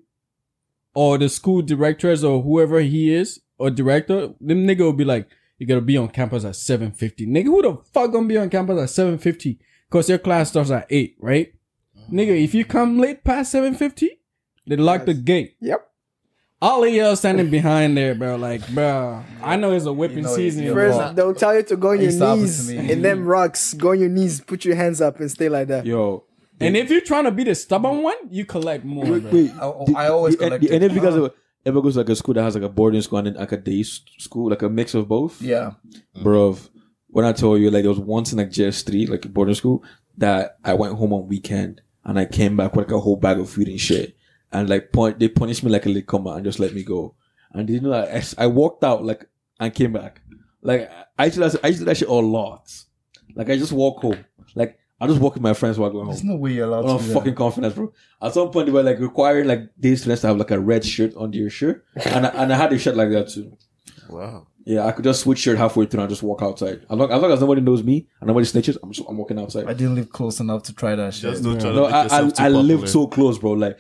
or the school directors or whoever he is, or director, them nigga will be like, you gotta be on campus at 7:50. Nigga, who the fuck gonna be on campus at 7:50? Cause your class starts at 8, right? Nigga, if you come late past 7:50, they lock the gate. Yep. All of y'all standing behind there, bro. Like, bro, I know it's a whipping You know, season. you're First, wrong. they'll tell you to go on your Used to happen knees to me. in them rocks. Go on your knees, put your hands up, and stay like that. Yo, And if you're trying to be the stubborn one, you collect more. bro. I always collected. Any of you guys ever goes to like a school that has like a boarding school and then like a day school, like a mix of both? Yeah. Bro, when I told you, like, there was once in like JS3, like a boarding school, that I went home on weekend and I came back with like a whole bag of food and shit. And like, they punished me like a late comer and just let me go. And you know, like, I walked out like and came back. Like, I used to do that shit a lot. Like, I just walk home. Like, I just walk with my friends while going There's home. no way you're allowed I'm to do fucking confidence, bro. At some point, they were like requiring like day students to have like a red shirt under your shirt, and I had a shirt like that too. Wow. Yeah, I could just switch shirt halfway through and just walk outside. As long as nobody knows me and nobody snitches, I'm walking outside. I didn't live close enough to try that shit. Just don't try to No, make yourself too I live popular. so close, bro. Like,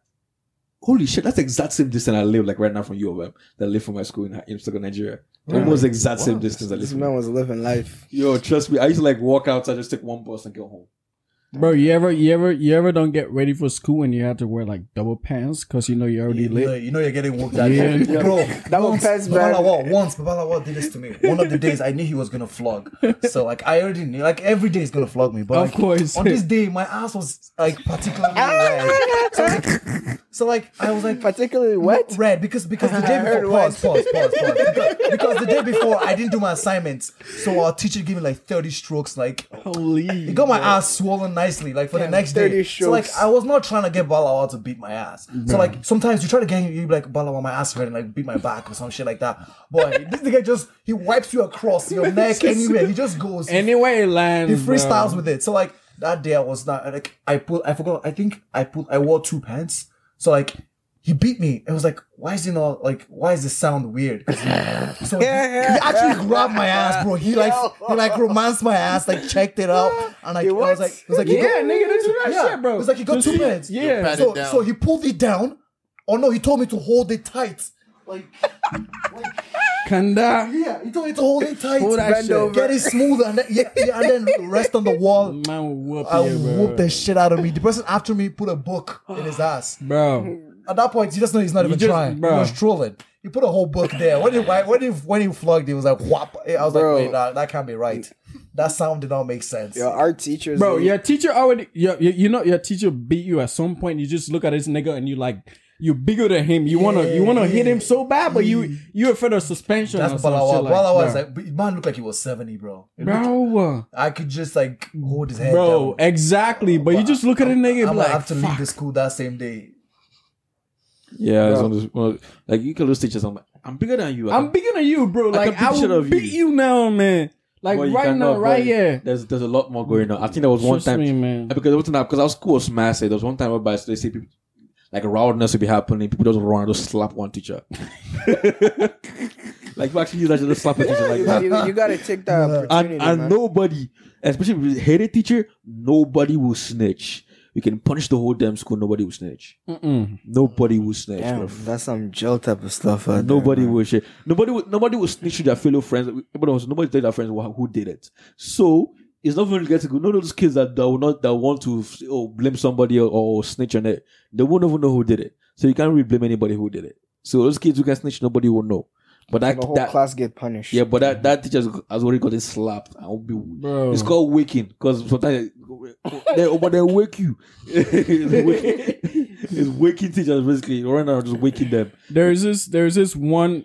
holy shit, that's the exact same distance I live like right now from UOM that I live from my school in Stockholm, Nigeria. Almost the exact same distance I live This from. man was living life. Yo, trust me, I used to like walk outside, just take one bus and go home. Bro, you ever don't get ready for school and you have to wear like double pants because you know you're already late? You know you're getting worked at. Yeah. Bro, Double once, pants, man. Babalawa did this to me. One of the days I knew he was gonna flog. So like I already knew, like every day he's gonna flog me. But Of like, course. on this day my ass was like particularly red. So like I was like Particularly wet. red because the day heard before wet. pause. Because the day before I didn't do my assignments. So our teacher gave me like 30 strokes, like Holy. he got my ass swollen nicely, like for the Damn, next 30 day. So like strokes. I was not trying to get Balawa to beat my ass. So like sometimes you try to get you be like Balawa, my ass hurt and like beat my back or some shit like that. Boy, this nigga he wipes you across your neck anywhere. He just goes. Anyway, it lands. He freestyles bro. with it. So like that day I was not like I wore 2 pants. So like he beat me. It was like, why is this sound weird? 'Cause so he actually grabbed my ass, bro. He romanced my ass, like checked it out, and like I was like, Yeah, nigga, that's right shit, bro. It was like he got 2 minutes. Yeah. Pat So it down. so he pulled it down. Oh no, he told me to hold it tight. Like Kanda. yeah, he told me to hold it tight. Hold that Bend shit. over. Get it smooth and then rest on the wall. Man will whoop I you, bro. whooped the shit out of me. The person after me put a book in his ass. Bro. At that point, you just know he's not even just- trying. bro. He was trolling. He put a whole book there. When he flogged, he was like, "Whop!" I was Bro. like, "Wait, nah, that can't be right. That sound did not make sense." Your art teachers. Bro, they- your teacher already, you know, your teacher beat you at some point. You just look at this nigga and you like, you're bigger than him. You wanna hit him so bad, but you're afraid of suspension. That's or some Balawa. shit like Balawa that. was like, but man looked like he was 70, bro. Bro, I could just like hold his head bro, down. exactly. But you just look at a nigga and I'm be gonna like, have to leave fuck. the school that same day. Yeah, it's one of those, like you can lose teachers. I'm bigger than you. I'm bigger than you, bro. Like, can beat I the shit out will of beat you. you now, man. Like, Boy, you right now, cannot, right boy. here. There's a lot more going on. I think there was one Trust time me, man. because our school was massive. There was one time whereby they say people like rowdiness would be happening. People just run and just slap one teacher. Like you actually use that to just slap a teacher like that. you gotta take that opportunity, And man. nobody, especially if you hate a teacher, nobody will snitch. You can punish the whole damn school. Nobody will snitch. Nobody will snitch. Damn, Bro. that's some jail type of stuff. Out Nobody there, man. will share. Nobody will snitch to their fellow friends. Nobody tell their friends who did it. So it's not really getting good. None of those kids that want to blame somebody or snitch on it. They won't even know who did it. So you can't really blame anybody who did it. So those kids who can snitch, nobody will know. But So the whole class get punished. yeah, but that teacher has already gotten slapped. Bro. It's called waking because sometimes they wake you. They It's waking teachers basically. Right now, just waking them. There's this one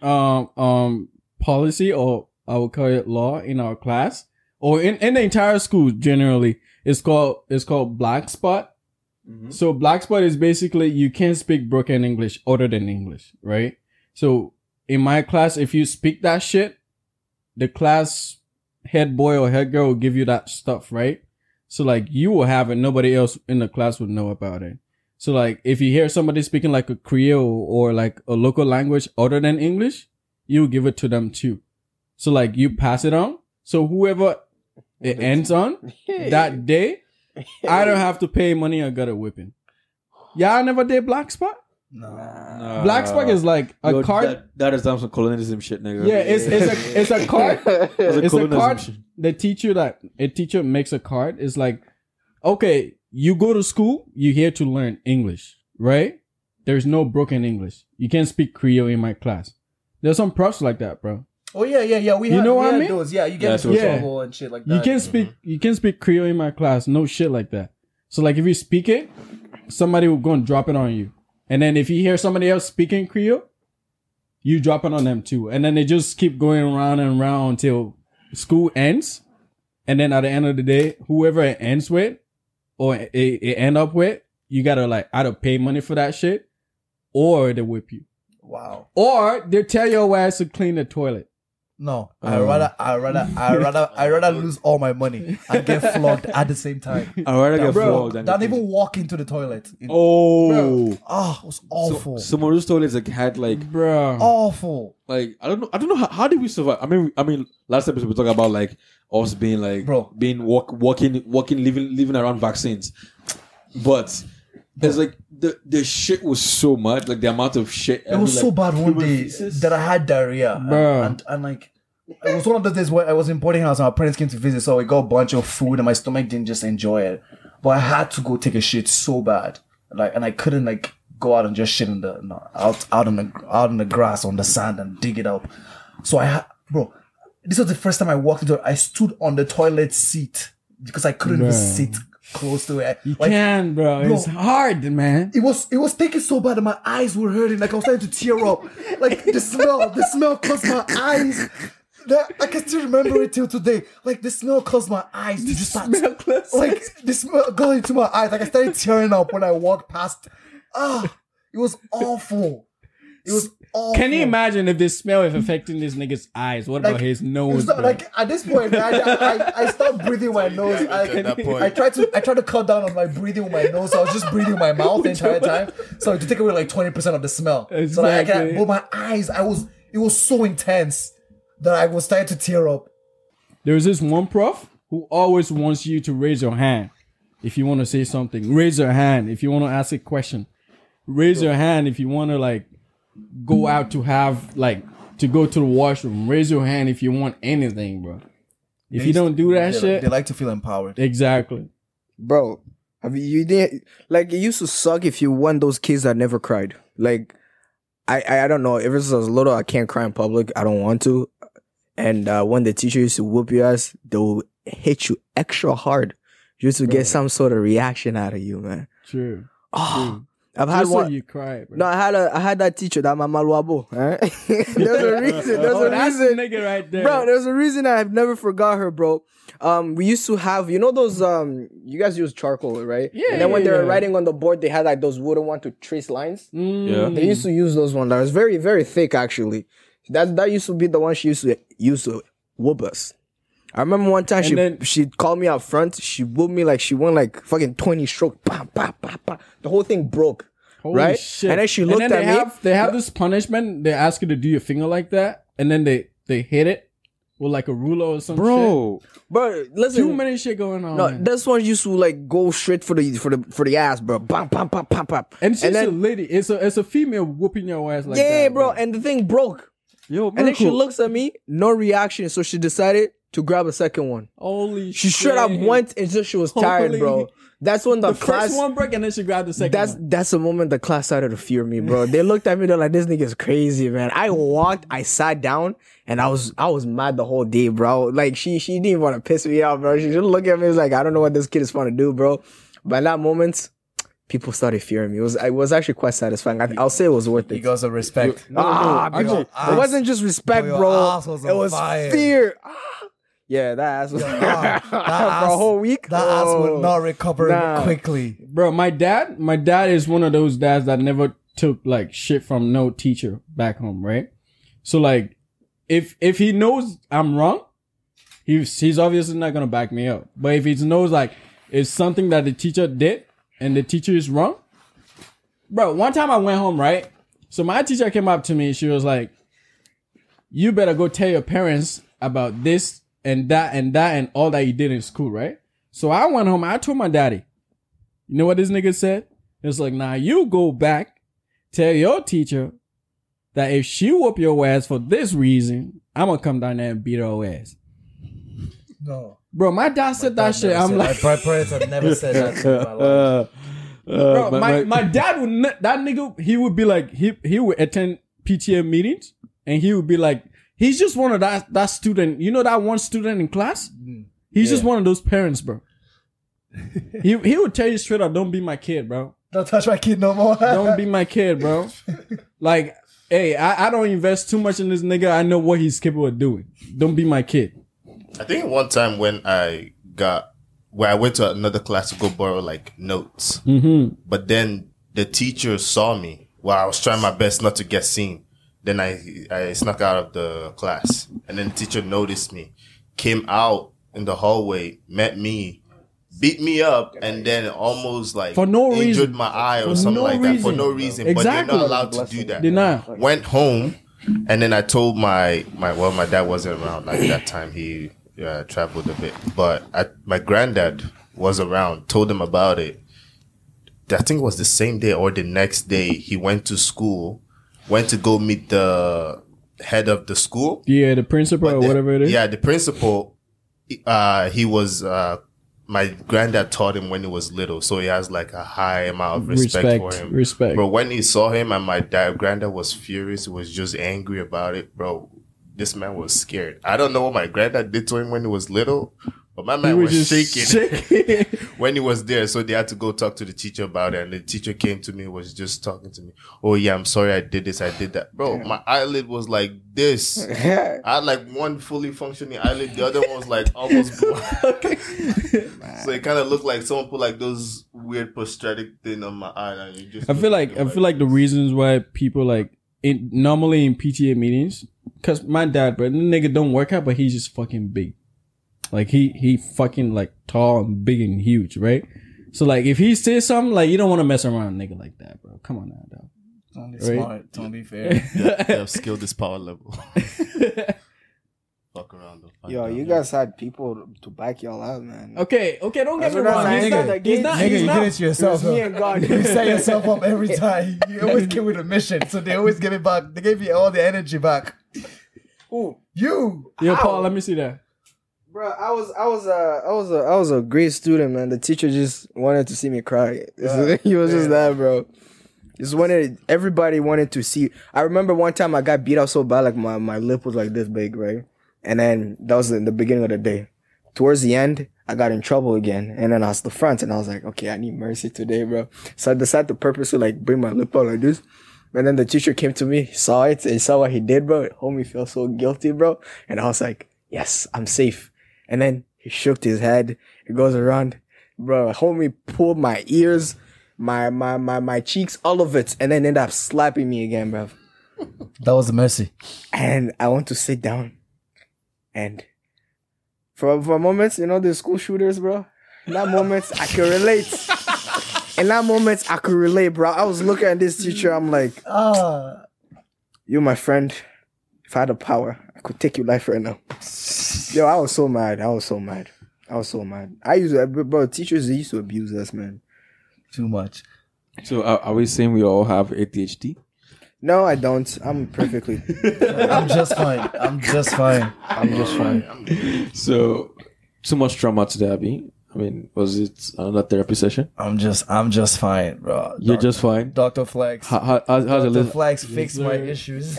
policy, or I would call it law, in our class, or in the entire school generally. It's called black spot. Mm-hmm. So black spot is basically you can't speak broken English other than English, right? So in my class, if you speak that shit, the class head boy or head girl will give you that stuff, right? So like you will have it, nobody else in the class would know about it. So like if you hear somebody speaking like a Creole or like a local language other than English, you give it to them too. So like you pass it on. So whoever it ends on that day, I don't have to pay money or get a whipping. Y'all never did black spot? No. Black spot is like a card. That is some colonialism shit, nigga. Yeah, it's a card. It's a card. Shit. The teacher makes a card. It's like, okay, you go to school, you're here to learn English, right? There's no broken English. You can't speak Creole in my class. There's some profs like that, bro. Oh yeah. We had those. Yeah, you get into trouble and shit like that. You can't speak Creole in my class. No shit like that. So like if you speak it, somebody will go and drop it on you. And then if you hear somebody else speaking Creole, you drop it on them too. And then they just keep going around and around until school ends. And then at the end of the day, whoever it ends with or it end up with, you gotta like either pay money for that shit or they whip you. Wow. Or they tell your ass to clean the toilet. No, I rather lose all my money and get flogged at the same time. I rather get flogged than even walk into the toilet. It was awful. Some of those toilets like had like awful. Like I don't know how did we survive? I mean, last episode we talked about like us being like being walking, living around vaccines, but there's like the shit was so much, like the amount of shit. It was so bad one day that I had diarrhea, and like it was one of the days where I was in boarding house and our parents came to visit, so we got a bunch of food and my stomach didn't just enjoy it, but I had to go take a shit so bad, like, and I couldn't like go out and just shit in out in the grass on the sand and dig it up. So this was the first time I walked into it. I stood on the toilet seat because I couldn't even sit close to it. You can, bro. It's hard, man. It was taking so bad that my eyes were hurting. Like I was starting to tear up. Like the smell caused my eyes. I can still remember it till today. Like the smell caused my eyes to just start. Like the smell got into my eyes. Like I started tearing up when I walked past. It was awful. It was awful. Can you imagine if this smell is affecting this nigga's eyes? What about his nose? Like at this point, I stopped breathing my nose. I tried to cut down on my breathing with my nose. So I was just breathing with my mouth the entire time. So to take away like 20% of the smell. Exactly. So like but my eyes, it was so intense that I was starting to tear up. There's this one prof who always wants you to raise your hand if you want to say something. Raise your hand if you want to ask a question. Raise your hand if you want to like go out to have like to go to the washroom. Raise your hand if you want anything, bro. If you don't do that shit, they like to feel empowered. Exactly, bro. You didn't like it used to suck if you won those kids that never cried. Like I don't know. Ever since I was little, I can't cry in public. I don't want to. And when the teacher used to whoop your ass, they will hit you extra hard just to get some sort of reaction out of you, man. True. Oh. I've had just one. So you cry, bro. No, I had that teacher, that Mama Luabo. There's a reason. That's the nigga right there, bro. There's a reason I've never forgot her, bro. We used to have, you know those you guys use charcoal, right? Yeah. And then when they were writing on the board, they had like those wooden one to trace lines. Yeah. They used to use those ones. That was very, very thick, actually. That used to be the one she used to whoop us. I remember one time she called me out front. She whooped me like she won like fucking 20 strokes. Bam, bam, bam, bam. The whole thing broke. Holy right? Shit. And then she looked at me. They have this punishment. They ask you to do your finger like that, and then they hit it with like a ruler or some shit. Bro, listen. Too many shit going on. No, man. this one used to like go straight for the ass, bro. Bam, bam, bam, bam, bam. And she's a lady. It's a female whooping your ass like that. Yeah, bro. And the thing broke. Yo, and then she looks at me, no reaction. So she decided to grab a second one. Holy she shit. straight up went until she was tired, bro. That's when the class first one broke and then she grabbed the second one. That's the moment the class started to fear me, bro. They looked at me, they're like, this nigga's crazy, man. I sat down and I was mad the whole day, bro. Like she didn't even want to piss me off, bro. She just looked at me and was like, I don't know what this kid is trying to do, bro. But in that moment, people started fearing me. It was actually quite satisfying. I'll say it was worth it. Because of respect. People, it wasn't just respect, Your bro. ass was It on was fire. fear. Yeah, that ass was for a whole week. That ass would not recover quickly. Bro, my dad is one of those dads that never took like shit from no teacher back home, right? So like, if he knows I'm wrong, he's obviously not gonna back me up. But if he knows like it's something that the teacher did and the teacher is wrong, bro. One time I went home, right? So my teacher came up to me. She was like, "You better go tell your parents about this and that and that and all that you did in school, right?" So I went home. I told my daddy. You know what this nigga said? It's like, "Nah, you go back, tell your teacher that if she whoop your ass for this reason, I'm gonna come down there and beat her ass." No. Bro, my dad said that shit. I'm like, my parents have never said that to me in my life. bro, my dad would that nigga. He would be like, he would attend PTA meetings and he would be like, he's just one of that student. You know that one student in class? He's just one of those parents, bro. he would tell you straight up, "Don't be my kid, bro. Don't touch my kid no more." Don't be my kid, bro. Like, hey, I don't invest too much in this nigga. I know what he's capable of doing. Don't be my kid. I think one time when I went to another class to go borrow like notes, but then the teacher saw me while I was trying my best not to get seen. Then I snuck out of the class, and then the teacher noticed me, came out in the hallway, met me, beat me up, and then almost like for no injured reason. my eye or For something no like that for reason. no reason. Exactly. But they're not allowed to do that. They're not. Went home, and then I told my dad wasn't around like that time. He traveled a bit, but my granddad was around. Told him about it. I think it was the same day or the next day. He went to school, went to go meet the head of the school. Yeah, the principal or whatever it is. Yeah, the principal. He was. My granddad taught him when he was little, so he has like a high amount of respect for him. Respect. But when he saw him, and my granddad was furious. He was just angry about it, bro. This man was scared. I don't know what my granddad did to him when he was little, but my man was shaking when he was there. So they had to go talk to the teacher about it. And the teacher came to me, was just talking to me. "Oh yeah, I'm sorry I did this, I did that." Bro, my eyelid was like this. I had like one fully functioning eyelid. The other one was like almost black. So it kind of looked like someone put like those weird prosthetic thing on my eye. And you just I feel like the reasons why people like normally in PTA meetings, cause my dad, bro, the nigga don't work out, but he's just fucking big. Like he fucking like tall and big and huge, right? So like if he says something, like you don't want to mess around a nigga like that, bro. Come on now, dog. Don't be Right? smart. Don't be fair. they have skilled this power level. Fuck around though. Yo, you guys had people to back y'all out, man. Okay, don't get me That's what wrong. I'm He's saying. not. He's not. Nigga, He's you not. did it to yourself. Me Though. and God. You set yourself up every time. You always came with a mission, so they always give it back. They gave you all the energy back. Ooh. You. Yo, Paul, let me see that. Bro, I was a great student, man. The teacher just wanted to see me cry. He was just that, bro. Everybody wanted to see. I remember one time I got beat up so bad, like my lip was like this big, right? And then that was in the beginning of the day. Towards the end, I got in trouble again. And then I was the front and I was like, okay, I need mercy today, bro. So I decided to purposely like bring my lip out like this. And then the teacher came to me, saw it, and saw what he did, bro. It made me feel so guilty, bro. And I was like, yes, I'm safe. And then he shook his head. It goes around. Bro, homie pulled my ears, my cheeks, all of it. And then ended up slapping me again, bro. That was a mercy. And I want to sit down. And for a moment, you know, the school shooters, bro. In that moment, I could relate. In that moment, I could relate, bro. I was looking at this teacher. I'm like, you, my friend. If I had the power, I could take your life right now. Yo, I was so mad. Bro, teachers used to abuse us, man. Too much. So are we saying we all have ADHD? No, I don't. I'm perfectly. I'm just fine. So too much trauma today, Abby. I mean, was it another therapy session? I'm just fine, bro. You're just fine. Dr. Flex. How's Dr. Flex fixed my issues.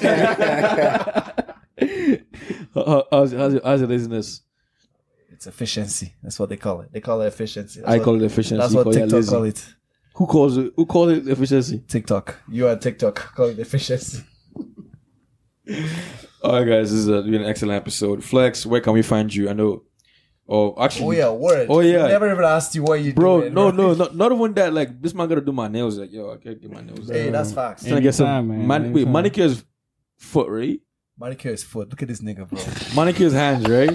how's your laziness? It's efficiency. That's what they call it. They call it efficiency. I call it efficiency. That's You what call it TikTok lazy. call it. Who calls it efficiency? TikTok. You are TikTok. Call it efficiency. All right, guys, this is been an excellent episode. Flex, where can we find you? I know. Oh, actually. Oh yeah, word. Oh yeah. Never even asked you what you bro, doing. No, not even that. Like this man gotta do my nails. Like yo, I can't get my nails. Hey, that's facts. Trying to get some wait, manicure's foot, right? Manicure is foot. Look at this nigga, bro. Manicure's hands, right?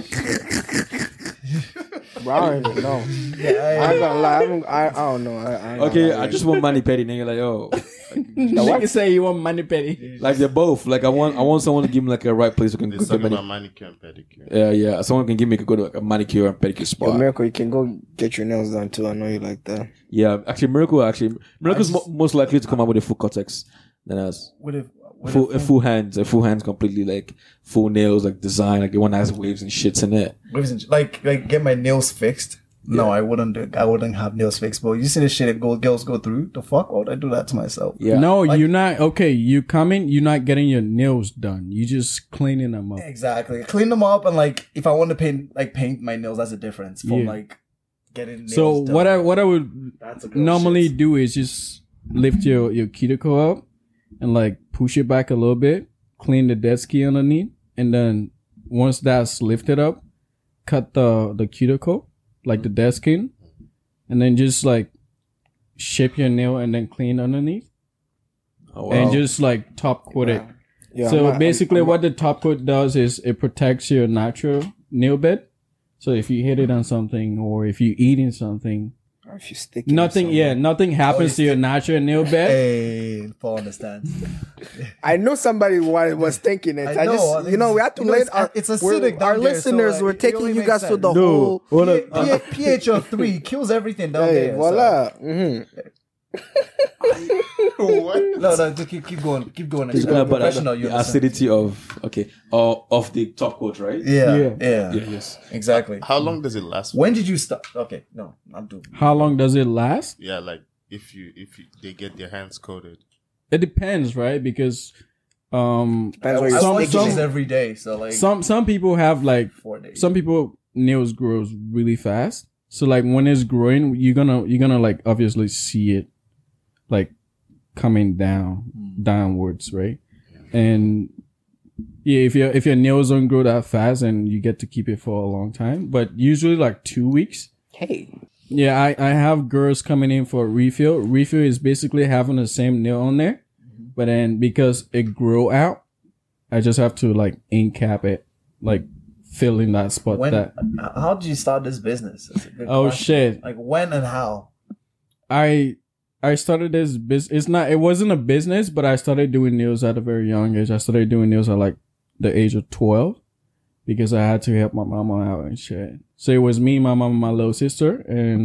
Bro, I don't even know. Yeah, I ain't gonna lie. I don't know. Okay, I just want mani pedi, nigga. Like yo, Nigga say you want mani pedi. like they're both. Like I want someone to give me like a right place who can They're go talking get about manicure and pedicure. Yeah. Someone can give me go to like a manicure and pedicure Yo, spot. Miracle, you can go get your nails done too. I know you like that. Yeah, actually, Miracle's most likely to come out with a full cortex than us. Full hands completely, like full nails, like design, like the one that has waves and shits in it. Waves and like get my nails fixed. No, I wouldn't. I wouldn't have nails fixed, bro. You see the shit that girls go through? The fuck? Why would I do that to myself? Yeah. No, like, you're not. Okay, you coming. You're not getting your nails done. You just cleaning them up. Exactly. Clean them up, and like if I want to paint my nails, that's a difference from like getting nails so done. what I would normally do is just lift your cuticle up and like push it back a little bit, clean the dead skin underneath, and then once that's lifted up, cut the cuticle, like the dead skin, and then just like shape your nail and then clean underneath. Oh, wow. And just like top coat it. Yeah, so basically what the top coat does is it protects your natural nail bed. So if you hit it on something or if you're eating something, or if you stick nothing happens to your natural nail bed. Hey, Paul understands. I know somebody was thinking it. I know. We have to let it's acidic. Our listeners, we're taking you guys through the whole pH of 3 kills everything down there. Voila. What? No, just keep going. Keep going. The acidity of the top coat, right? Yeah. Yes. Exactly. How long does it last? When did you start? Okay, no, I'm doing. How long does it last? Yeah, like if they get their hands coated. It depends, right? Because some every day, so like some people have like 4 days. Some people nails grows really fast, so like when it's growing, you're gonna like obviously see it like coming downwards, right? And yeah, if your nails don't grow that fast, and you get to keep it for a long time, but usually like 2 weeks. Hey. Yeah, I have girls coming in for refill. Refill is basically having the same nail on there, but then because it grow out, I just have to like ink cap it, like fill in that spot. How did you start this business? Oh shit! Like when and how? I started this business. It wasn't a business, but I started doing nails at a very young age. I started doing nails at like the age of 12 because I had to help my mama out and shit. So it was me, my mom, and my little sister, and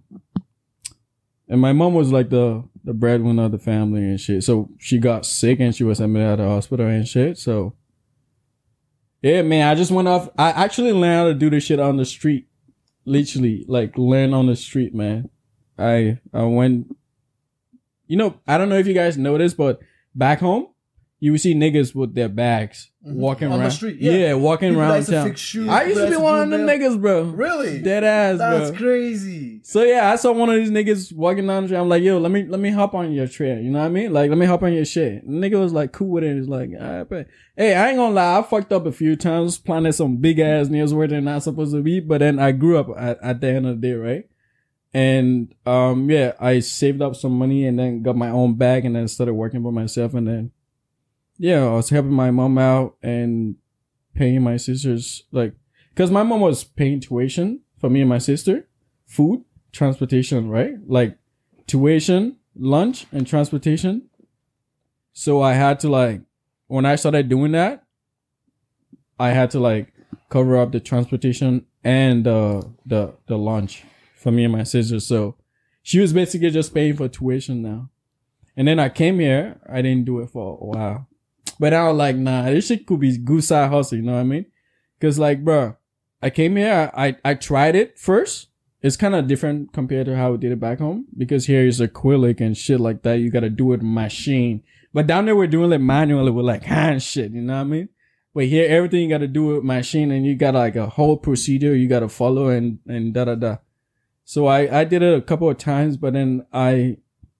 my mom was like the breadwinner of the family and shit. So she got sick and she was admitted at the hospital and shit. So yeah, man, I just went off. I actually learned how to do this shit on the street, literally, like learn on the street, man. I went. You know, I don't know if you guys know this, but back home, you would see niggas with their bags walking on around the street. Yeah, walking people around to town. fix shoes, I used to be one of them niggas, bro. Really? Dead ass, bro. That's crazy. So yeah, I saw one of these niggas walking down the street. I'm like, yo, let me hop on your trail. You know what I mean? Like, let me hop on your shit. The nigga was like cool with it. He's like, all right, but hey, I ain't gonna lie, I fucked up a few times, planted some big ass nails where they're not supposed to be. But then I grew up at the end of the day, right? And yeah, I saved up some money and then got my own bag and then started working for myself. And then yeah, I was helping my mom out and paying my sisters, like, because my mom was paying tuition for me and my sister, food, transportation, right? Like tuition, lunch, and transportation. So I had to like, when I started doing that, I had to like cover up the transportation and the lunch for me and my sister. So she was basically just paying for tuition now. And then I came here. I didn't do it for a while. But I was like, nah, this shit could be good side hustle, you know what I mean? Because like, bro, I came here. I tried it first. It's kind of different compared to how we did it back home. Because here is acrylic and shit like that. You got to do it machine. But down there, we're doing it manually with like hand shit, you know what I mean? But here, everything you got to do with machine. And you got like a whole procedure you got to follow and da-da-da. So I did it a couple of times, but then I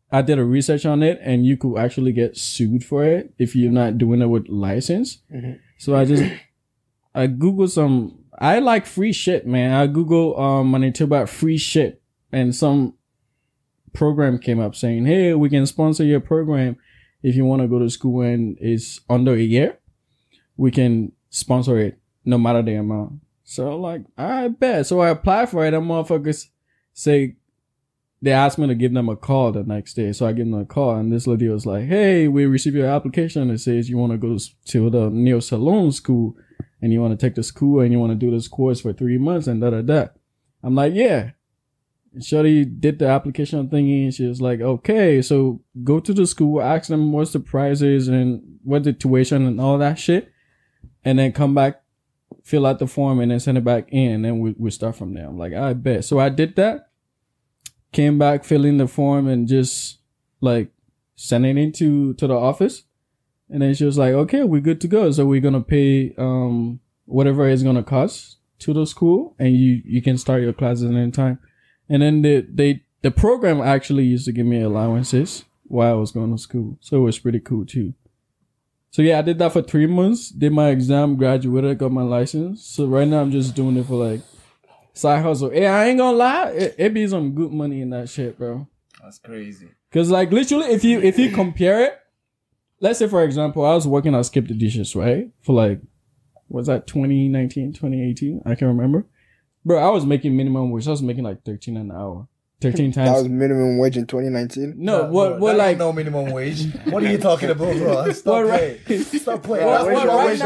I did a research on it, and you could actually get sued for it if you're not doing it with license. So I Googled some. I like free shit, man. I Googled Manitoba free shit, and some program came up saying, "Hey, we can sponsor your program if you want to go to school and it's under a year. We can sponsor it no matter the amount." So like, I bet. So I applied for it, and motherfuckers say they asked me to give them a call the next day. So I give them a call, and this lady was like, "Hey, we received your application. It says you want to go to the Neo Salon school, and you want to take the school, and you want to do this course for 3 months, and da. I'm like, yeah. And Shorty did the application thingy, and she was like, okay, so go to the school, ask them what's the prices and what the tuition and all that shit, and then come back, fill out the form, and then send it back in, and then we start from there. I'm like, I bet. So I did that, came back, filling the form, and just like sending it to the office. And then she was like, okay, we're good to go. So we're going to pay whatever it's going to cost to the school, and you can start your classes in any time. And then the program actually used to give me allowances while I was going to school. So it was pretty cool too. So yeah, I did that for 3 months, did my exam, graduated, got my license. So right now I'm just doing it for like side hustle. Hey, I ain't gonna lie, it be some good money in that shit, bro. That's crazy. Cause like literally if you compare it, let's say, for example, I was working at Skip the Dishes, right? For like, was that 2019, 2018? I can't remember. Bro, I was making minimum wage. I was making like 13 an hour. 13 times. That was minimum wage in 2019? No, what like... no minimum wage. What are you talking about, bro? Stop playing. Stop playing. Right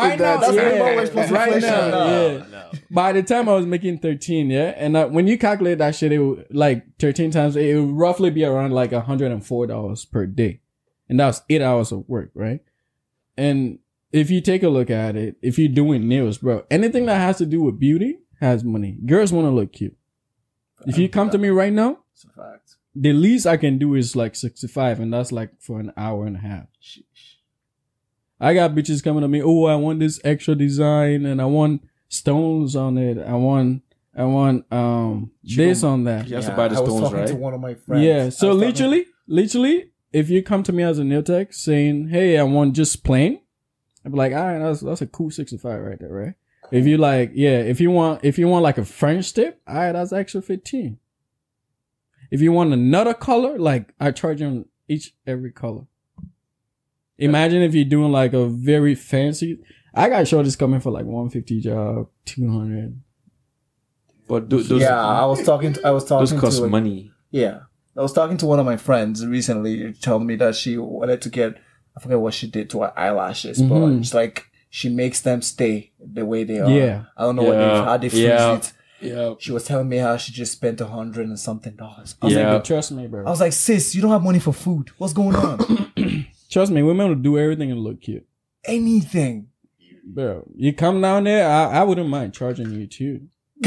now. By the time I was making 13, yeah? And when you calculate that shit, it would, like 13 times, it would roughly be around like $104 per day. And that was 8 hours of work, right? And if you take a look at it, if you're doing nails, bro, anything that has to do with beauty has money. Girls want to look cute. If you come to me right now, it's a fact. The least I can do is like 65, and that's like for an hour and a half. Sheesh. I got bitches coming to me, oh, I want this extra design, and I want stones on it. I want this on that. You have to buy the stones, right? I was talking to one of my friends. Yeah, so literally, if you come to me as a nail tech saying, hey, I want just plain, I'd be like, all right, that's a cool 65 right there, right? Cool. If you like, yeah, if you want like a French tip, all right, that's extra 15. If you want another color, like I charge you on every color. Imagine if you're doing like a very fancy, I got shorties coming for like 150 job, 200. But those, I was talking those cost money. Yeah. I was talking to one of my friends recently, telling me that she wanted to get, I forget what she did to her eyelashes, but it's like she makes them stay the way they are. Yeah. I don't know how they freeze it. Yeah. She was telling me how she just spent $100 and something. I was like, trust me, bro. I was like, sis, you don't have money for food. What's going on? Trust me, women will do everything and look cute. Anything. Bro, you come down there, I wouldn't mind charging you too.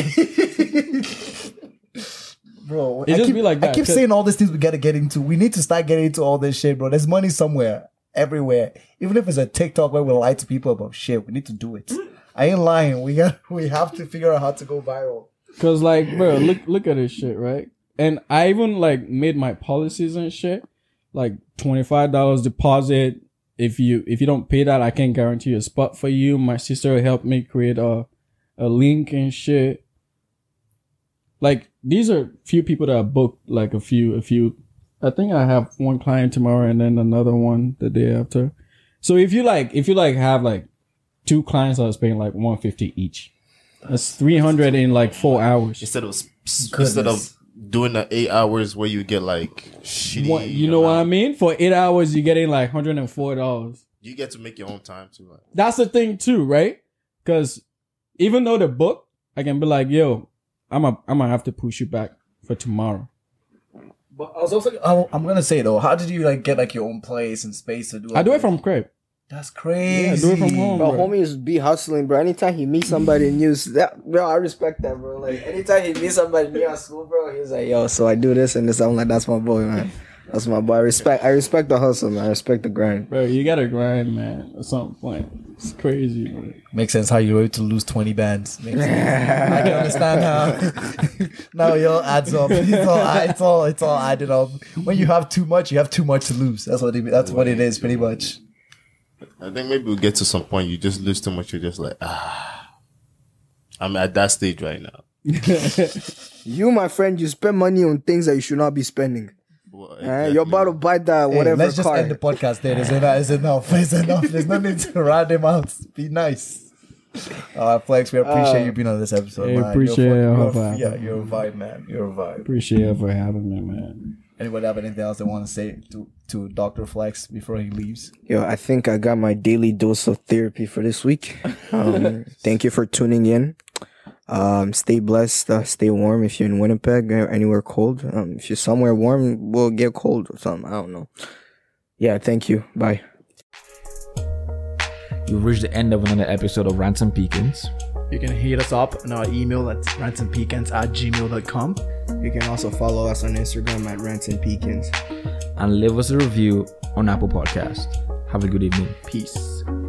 Bro, it just be like that. I keep saying all these things we gotta get into. We need to start getting into all this shit, bro. There's money somewhere, everywhere. Even if it's a TikTok where we lie to people about shit, we need to do it. I ain't lying. We have to figure out how to go viral. Cause like, bro, look at this shit, right? And I even like made my policies and shit. Like $25 deposit. If you don't pay that, I can't guarantee a spot for you. My sister helped me create a link and shit. Like, these are few people that I booked, like a few. I think I have one client tomorrow and then another one the day after. So if you have like 2 clients, I was paying like $150 each. That's $300 in like 4 hours. Instead of doing the 8 hours where you get like shitty. You know what I mean? For 8 hours, you're getting like $104. You get to make your own time too. Right? That's the thing too, right? Because even though the book, I can be like, yo, I'm gonna have to push you back for tomorrow. But I was also, I'm gonna say though, how did you like get like your own place and space to do it? I do it from crib. That's crazy. Yeah, I do it from home, bro. Homies be hustling, bro. Anytime he meets somebody new, bro, I respect that, bro. Like anytime he meets somebody new at school, bro, he's like, yo, so I do this and this. I'm like, that's my boy, man. That's my boy. I respect the hustle, man. I respect the grind. Bro, you gotta grind, man, at some point. It's crazy, man. Makes sense how you were able to lose 20 bands. Makes sense. I can understand how. Now it all adds up. It's all added up. When you have too much, you have too much to lose. That's what it is, pretty much. I think maybe we'll get to some point you just lose too much. You're just like, I'm at that stage right now. You, my friend, you spend money on things that you should not be spending. Well, exactly. You're about to buy that whatever let's just car. end the podcast there. It's enough. It's enough. There's no need to round them out. Be nice. Flex, we appreciate you being on this episode, man. Appreciate you're a vibe, man. You're a vibe. Appreciate you for having me, man. Anybody have anything else they want to say to Dr. Flex before he leaves? Yo, I think I got my daily dose of therapy for this week. Thank you for tuning in. Stay blessed, stay warm if you're in Winnipeg or anywhere cold. If you're somewhere warm, we'll get cold or something. I don't know. Yeah, thank you. Bye. You've reached the end of another episode of Rants and Peekins. You can hit us up on our email at rantsandpecans@gmail.com. You can also follow us on Instagram at Rants and Pecans. And leave us a review on Apple Podcast. Have a good evening. Peace.